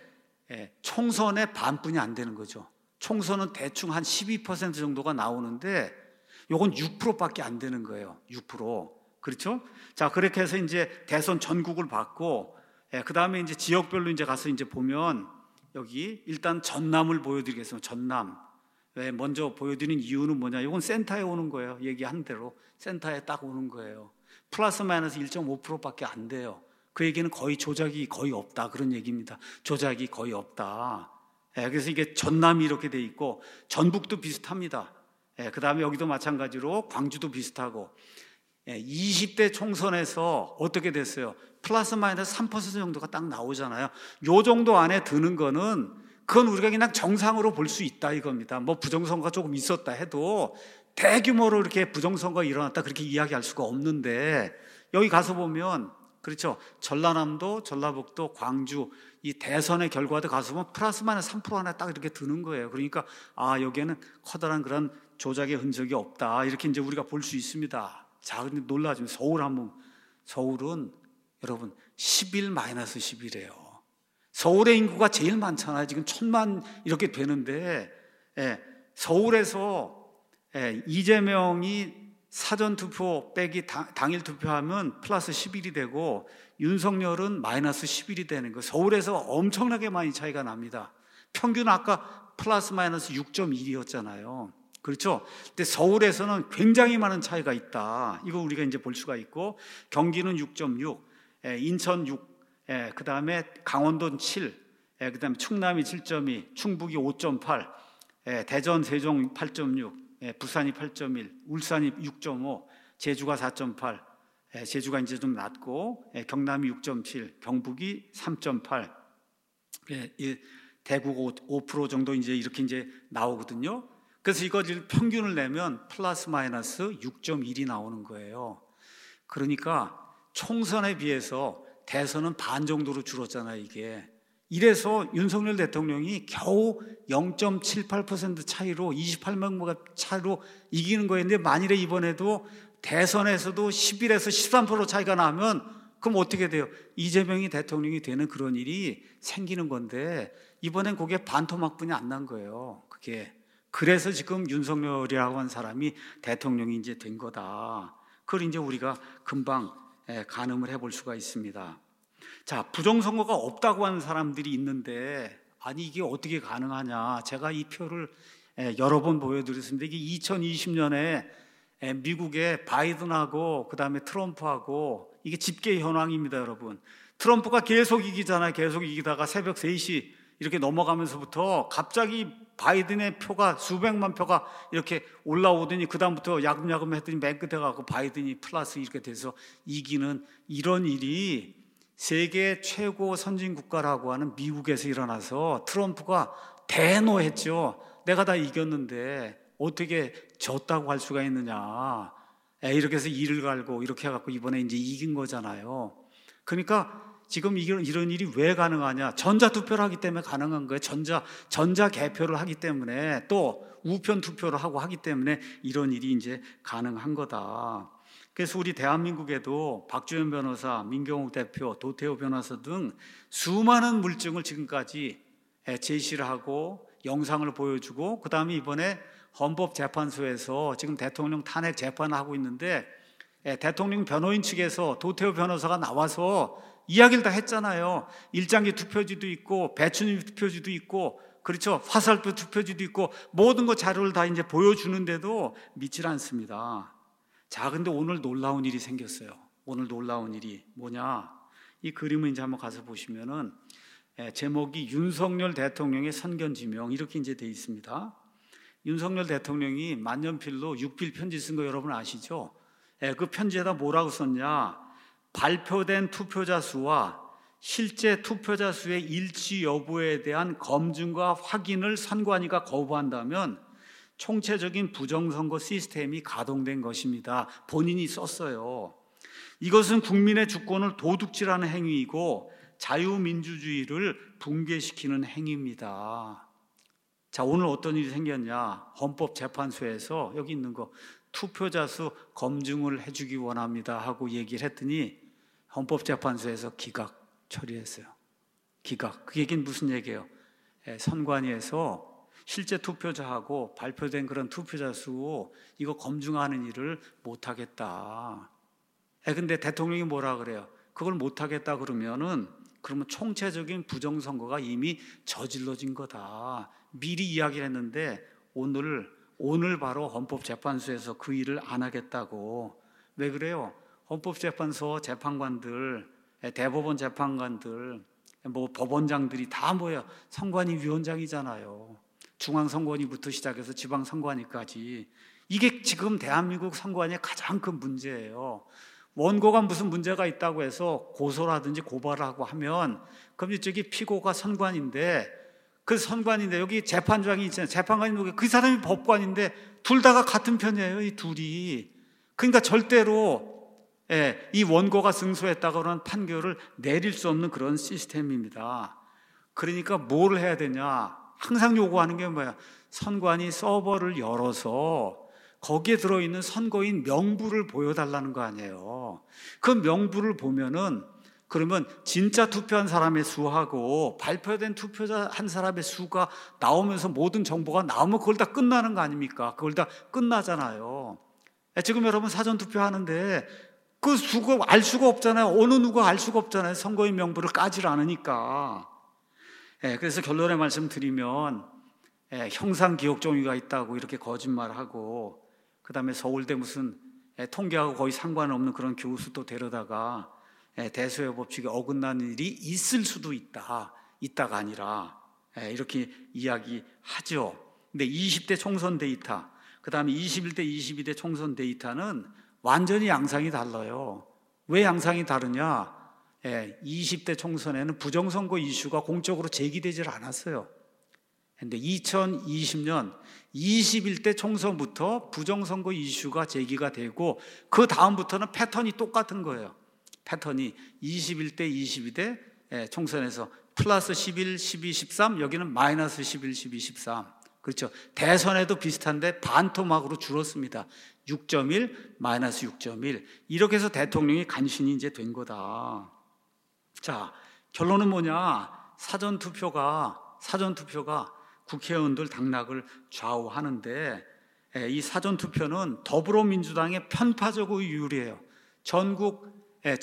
Speaker 1: 총선의 반뿐이 안 되는 거죠. 총선은 대충 한 12% 정도가 나오는데 요건 6%밖에 안 되는 거예요. 6%. 그렇죠? 자, 그렇게 해서 이제 대선 전국을 봤고, 그 다음에 이제 지역별로 이제 가서 이제 보면 여기 일단 전남을 보여드리겠습니다. 전남. 왜 먼저 보여드리는 이유는 뭐냐? 이건 센터에 오는 거예요. 얘기한 대로 센터에 딱 오는 거예요. 플러스 마이너스 1.5%밖에 안 돼요. 그 얘기는 거의 조작이 거의 없다 그런 얘기입니다. 조작이 거의 없다. 그래서 이게 전남이 이렇게 돼 있고 전북도 비슷합니다. 그 다음에 여기도 마찬가지로 광주도 비슷하고 20대 총선에서 어떻게 됐어요? 플러스 마이너스 3% 정도가 딱 나오잖아요. 요 정도 안에 드는 거는 그건 우리가 그냥 정상으로 볼 수 있다 이겁니다. 뭐 부정선거가 조금 있었다 해도 대규모로 이렇게 부정선거가 일어났다 그렇게 이야기할 수가 없는데 여기 가서 보면 그렇죠. 전라남도, 전라북도, 광주 이 대선의 결과도 가서 보면 플러스 마이너스 3% 안에 딱 이렇게 드는 거예요. 그러니까 여기에는 커다란 그런 조작의 흔적이 없다 이렇게 이제 우리가 볼 수 있습니다. 자, 근데 놀라지만 서울은 여러분 11 마이너스 11이에요. 서울의 인구가 제일 많잖아요. 지금 1000만 이렇게 되는데 서울에서 이재명이 사전투표 빼기 당일 투표하면 플러스 11이 되고 윤석열은 마이너스 11이 되는 거예요. 서울에서 엄청나게 많이 차이가 납니다. 평균 아까 플러스 마이너스 6.1이었잖아요. 그렇죠? 근데 서울에서는 굉장히 많은 차이가 있다. 이거 우리가 이제 볼 수가 있고 경기는 6.6, 인천 6, 그 다음에 강원도는 7, 그 다음에 충남이 7.2, 충북이 5.8, 대전, 세종 8.6, 부산이 8.1, 울산이 6.5, 제주가 4.8, 제주가 이제 좀 낮고 경남이 6.7, 경북이 3.8, 대구가 5% 정도 이렇게 이제 나오거든요. 그래서 이걸 평균을 내면 플러스 마이너스 6.1이 나오는 거예요. 그러니까 총선에 비해서 대선은 반 정도로 줄었잖아요, 이게. 이래서 윤석열 대통령이 겨우 0.78% 차이로 28명 차이로 이기는 거였는데 만일에 이번에도 대선에서도 11에서 13% 차이가 나면 그럼 어떻게 돼요? 이재명이 대통령이 되는 그런 일이 생기는 건데 이번엔 그게 반토막뿐이 안 난 거예요. 그게. 그래서 지금 윤석열이라고 하는 사람이 대통령이 이제 된 거다. 그걸 이제 우리가 금방 가늠을 해볼 수가 있습니다. 자, 부정선거가 없다고 하는 사람들이 있는데 아니 이게 어떻게 가능하냐? 제가 이 표를 여러 번 보여드렸습니다. 이게 2020년에 미국의 바이든하고 그 다음에 트럼프하고 이게 집계 현황입니다, 여러분. 트럼프가 계속 이기잖아요. 계속 이기다가 새벽 3시 이렇게 넘어가면서부터 갑자기 바이든의 표가 수백만 표가 이렇게 올라오더니 그 다음부터 야금야금 했더니 맨 끝에 가고 바이든이 플러스 이렇게 돼서 이기는 이런 일이 세계 최고 선진국가라고 하는 미국에서 일어나서 트럼프가 대노했죠. 내가 다 이겼는데 어떻게 졌다고 할 수가 있느냐. 이렇게 해서 이를 갈고 이렇게 해갖고 이번에 이제 이긴 거잖아요. 그러니까 지금 이런 일이 왜 가능하냐? 전자투표를 하기 때문에 가능한 거예요. 전자 개표를 하기 때문에 또 우편 투표를 하고 하기 때문에 이런 일이 이제 가능한 거다. 그래서 우리 대한민국에도 박주현 변호사, 민경욱 대표, 도태우 변호사 등 수많은 물증을 지금까지 제시를 하고 영상을 보여주고 그 다음에 이번에 헌법재판소에서 지금 대통령 탄핵 재판을 하고 있는데 대통령 변호인 측에서 도태우 변호사가 나와서 이야기를 다 했잖아요. 일장기 투표지도 있고 배춘임 투표지도 있고 그렇죠. 화살표 투표지도 있고 모든 거 자료를 다 이제 보여주는데도 믿질 않습니다. 자, 근데 오늘 놀라운 일이 생겼어요. 오늘 놀라운 일이 뭐냐? 이 그림을 이제 한번 가서 보시면은 제목이 윤석열 대통령의 선견지명 이렇게 이제 돼 있습니다. 윤석열 대통령이 만년필로 6필 편지 쓴 거 여러분 아시죠? 그 편지에다 뭐라고 썼냐? 발표된 투표자 수와 실제 투표자 수의 일치 여부에 대한 검증과 확인을 선관위가 거부한다면 총체적인 부정선거 시스템이 가동된 것입니다. 본인이 썼어요. 이것은 국민의 주권을 도둑질하는 행위이고 자유민주주의를 붕괴시키는 행위입니다. 자, 오늘 어떤 일이 생겼냐? 헌법재판소에서 여기 있는 거 투표자 수 검증을 해주기 원합니다 하고 얘기를 했더니 헌법재판소에서 기각 처리했어요. 기각. 그 얘기는 무슨 얘기예요? 선관위에서 실제 투표자하고 발표된 그런 투표자 수 이거 검증하는 일을 못하겠다. 근데 대통령이 뭐라 그래요? 그걸 못하겠다 그러면 총체적인 부정선거가 이미 저질러진 거다. 미리 이야기를 했는데 오늘 바로 헌법재판소에서 그 일을 안 하겠다고. 왜 그래요? 헌법재판소 재판관들, 대법원 재판관들, 법원장들이 다 뭐야? 선관위 위원장이잖아요. 중앙선관위부터 시작해서 지방선관위까지. 이게 지금 대한민국 선관위의 가장 큰 문제예요. 원고가 무슨 문제가 있다고 해서 고소라든지 고발을 하고 하면 그럼 이쪽이 피고가 선관인데 그 선관인데 여기 재판장이 있잖아요. 재판관이 그 사람이 법관인데 둘 다가 같은 편이에요. 이 둘이. 그러니까 절대로 이 원고가 승소했다고 하는 판결을 내릴 수 없는 그런 시스템입니다. 그러니까 뭘 해야 되냐? 항상 요구하는 게 뭐야? 선관위 서버를 열어서 거기에 들어있는 선거인 명부를 보여달라는 거 아니에요. 그 명부를 보면은 그러면 진짜 투표한 사람의 수하고 발표된 투표자 한 사람의 수가 나오면서 모든 정보가 나오면 그걸 다 끝나는 거 아닙니까? 그걸 다 끝나잖아요. 지금 여러분 사전투표하는데 그 수가 알 수가 없잖아요. 어느 누가 알 수가 없잖아요. 선거인 명부를 까질 않으니까. 그래서 결론의 말씀 드리면 형상기억종이가 있다고 이렇게 거짓말하고 그 다음에 서울대 무슨 통계하고 거의 상관없는 그런 교수도 데려다가 대소의 법칙에 어긋나는 일이 있을 수도 있다가 아니라 이렇게 이야기하죠. 근데 20대 총선 데이터, 그 다음에 21대, 22대 총선 데이터는 완전히 양상이 달라요. 왜 양상이 다르냐? 20대 총선에는 부정선거 이슈가 공적으로 제기되질 않았어요. 그런데 2020년 21대 총선부터 부정선거 이슈가 제기가 되고 그 다음부터는 패턴이 똑같은 거예요. 패턴이 21대, 22대 총선에서 플러스 11, 12, 13 여기는 마이너스 11, 12, 13 그렇죠. 대선에도 비슷한데 반토막으로 줄었습니다. 6.1, 마이너스 6.1 이렇게 해서 대통령이 간신히 이제 된 거다. 자, 결론은 뭐냐? 사전투표가 국회의원들 당락을 좌우하는데 이 사전투표는 더불어민주당의 편파적으로 유리해요. 전국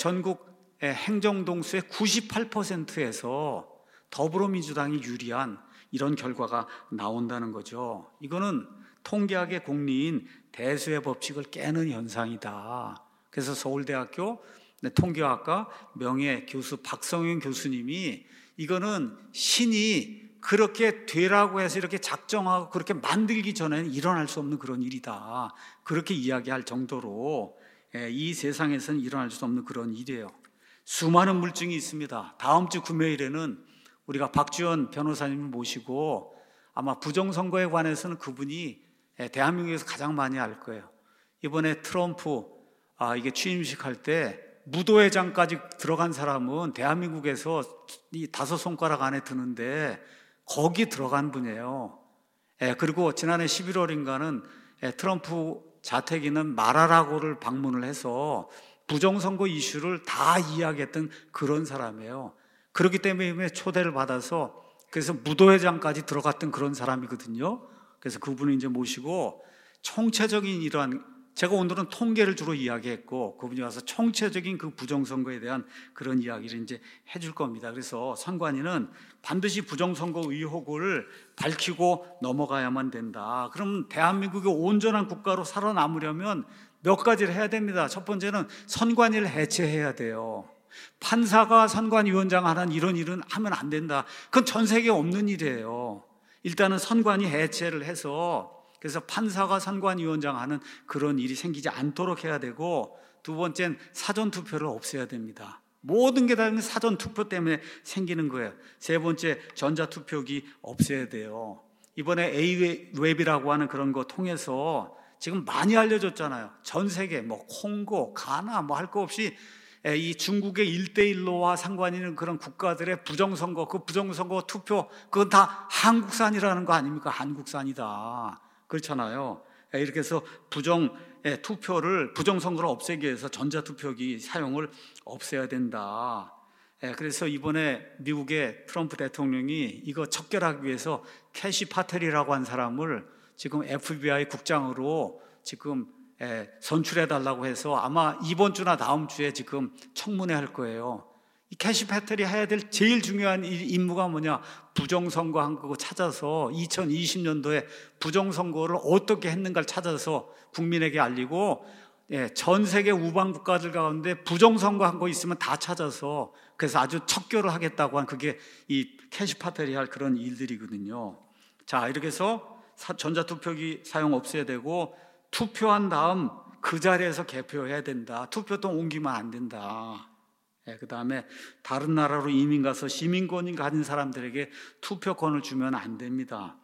Speaker 1: 행정동수의 98%에서 더불어민주당이 유리한 이런 결과가 나온다는 거죠. 이거는 통계학의 공리인 대수의 법칙을 깨는 현상이다. 그래서 서울대학교 통계학과 명예교수 박성윤 교수님이 이거는 신이 그렇게 되라고 해서 이렇게 작정하고 그렇게 만들기 전에는 일어날 수 없는 그런 일이다. 그렇게 이야기할 정도로 이 세상에서는 일어날 수 없는 그런 일이에요. 수많은 물증이 있습니다. 다음 주 금요일에는 우리가 박지원 변호사님을 모시고 아마 부정선거에 관해서는 그분이 대한민국에서 가장 많이 알 거예요. 이번에 트럼프 이게 취임식 할 때 무도회장까지 들어간 사람은 대한민국에서 이 5손가락 안에 드는데 거기 들어간 분이에요. 그리고 지난해 11월인가는 트럼프 자택이는 마라라고를 방문을 해서 부정선거 이슈를 다 이야기했던 그런 사람이에요. 그렇기 때문에 초대를 받아서 그래서 무도회장까지 들어갔던 그런 사람이거든요. 그래서 그분을 이제 모시고 총체적인 이러한 제가 오늘은 통계를 주로 이야기했고 그분이 와서 총체적인 그 부정선거에 대한 그런 이야기를 이제 해줄 겁니다. 그래서 선관위는 반드시 부정선거 의혹을 밝히고 넘어가야만 된다. 그럼 대한민국이 온전한 국가로 살아남으려면 몇 가지를 해야 됩니다. 첫 번째는 선관위를 해체해야 돼요. 판사가 선관위원장 하는 이런 일은 하면 안 된다. 그건 전 세계에 없는 일이에요. 일단은 선관위 해체를 해서 그래서 판사가 선관위원장 하는 그런 일이 생기지 않도록 해야 되고, 두 번째는 사전투표를 없애야 됩니다. 모든 게 다 사전투표 때문에 생기는 거예요. 세 번째, 전자투표기 없애야 돼요. 이번에 A웹이라고 하는 그런 거 통해서 지금 많이 알려졌잖아요. 전 세계 콩고, 가나 할 거 없이 이 중국의 1대1로와 상관 있는 그런 국가들의 부정선거, 그 부정선거 투표, 그건 다 한국산이라는 거 아닙니까? 한국산이다. 그렇잖아요. 이렇게 해서 부정선거를 없애기 위해서 전자투표기 사용을 없애야 된다. 그래서 이번에 미국의 트럼프 대통령이 이거 척결하기 위해서 캐시 파텔이라고 한 사람을 지금 FBI 국장으로 지금 선출해달라고 해서 아마 이번 주나 다음 주에 지금 청문회 할 거예요. 이 캐시 파텔이 해야 될 제일 중요한 임무가 뭐냐? 부정선거 한 거 찾아서 2020년도에 부정선거를 어떻게 했는가를 찾아서 국민에게 알리고, 전 세계 우방 국가들 가운데 부정선거 한 거 있으면 다 찾아서, 그래서 아주 척결을 하겠다고 한, 그게 이 캐시 파텔이 할 그런 일들이거든요. 자, 이렇게 해서 전자투표기 사용 없애야 되고, 투표한 다음 그 자리에서 개표해야 된다. 투표통 옮기면 안 된다. 그 다음에 다른 나라로 이민 가서 시민권을 가진 사람들에게 투표권을 주면 안 됩니다.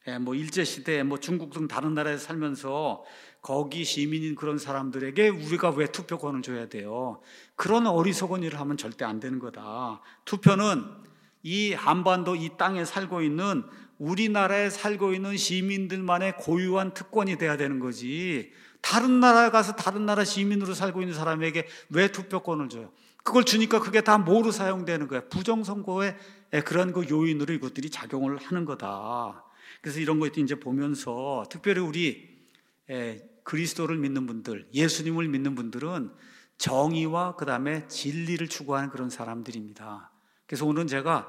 Speaker 1: 일제시대에 중국 등 다른 나라에 살면서 거기 시민인 그런 사람들에게 우리가 왜 투표권을 줘야 돼요? 그런 어리석은 일을 하면 절대 안 되는 거다. 투표는 이 한반도 이 땅에 살고 있는, 우리나라에 살고 있는 시민들만의 고유한 특권이 돼야 되는 거지, 다른 나라에 가서 다른 나라 시민으로 살고 있는 사람에게 왜 투표권을 줘요? 그걸 주니까 그게 다 뭐로 사용되는 거야? 부정선거의 그런 그 요인으로 이것들이 작용을 하는 거다. 그래서 이런 거 이제 보면서 특별히 우리 그리스도를 믿는 분들, 예수님을 믿는 분들은 정의와 그 다음에 진리를 추구하는 그런 사람들입니다. 그래서 오늘은 제가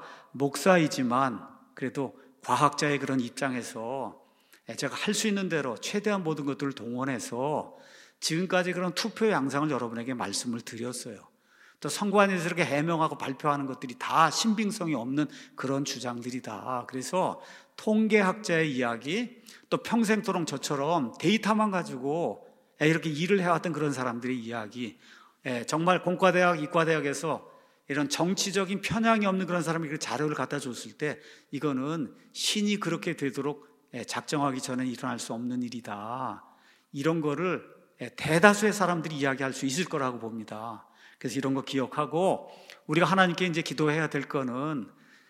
Speaker 1: 목사이지만 그래도 과학자의 그런 입장에서 제가 할 수 있는 대로 최대한 모든 것들을 동원해서 지금까지 그런 투표 양상을 여러분에게 말씀을 드렸어요. 또 선관위에서 이렇게 해명하고 발표하는 것들이 다 신빙성이 없는 그런 주장들이다. 그래서 통계학자의 이야기, 또 평생토록 저처럼 데이터만 가지고 이렇게 일을 해왔던 그런 사람들의 이야기, 정말 공과대학, 이과대학에서 이런 정치적인 편향이 없는 그런 사람이 그 자료를 갖다 줬을 때 이거는 신이 그렇게 되도록 작정하기 전에 일어날 수 없는 일이다. 이런 거를 대다수의 사람들이 이야기할 수 있을 거라고 봅니다. 그래서 이런 거 기억하고 우리가 하나님께 이제 기도해야 될 거는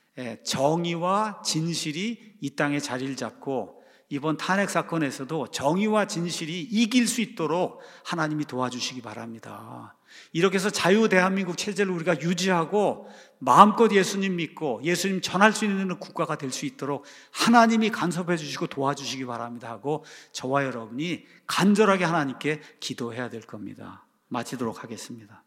Speaker 1: 정의와 진실이 이 땅에 자리를 잡고, 이번 탄핵 사건에서도 정의와 진실이 이길 수 있도록 하나님이 도와주시기 바랍니다. 이렇게 해서 자유 대한민국 체제를 우리가 유지하고 마음껏 예수님 믿고 예수님 전할 수 있는 국가가 될 수 있도록 하나님이 간섭해 주시고 도와주시기 바랍니다 하고 저와 여러분이 간절하게 하나님께 기도해야 될 겁니다. 마치도록 하겠습니다.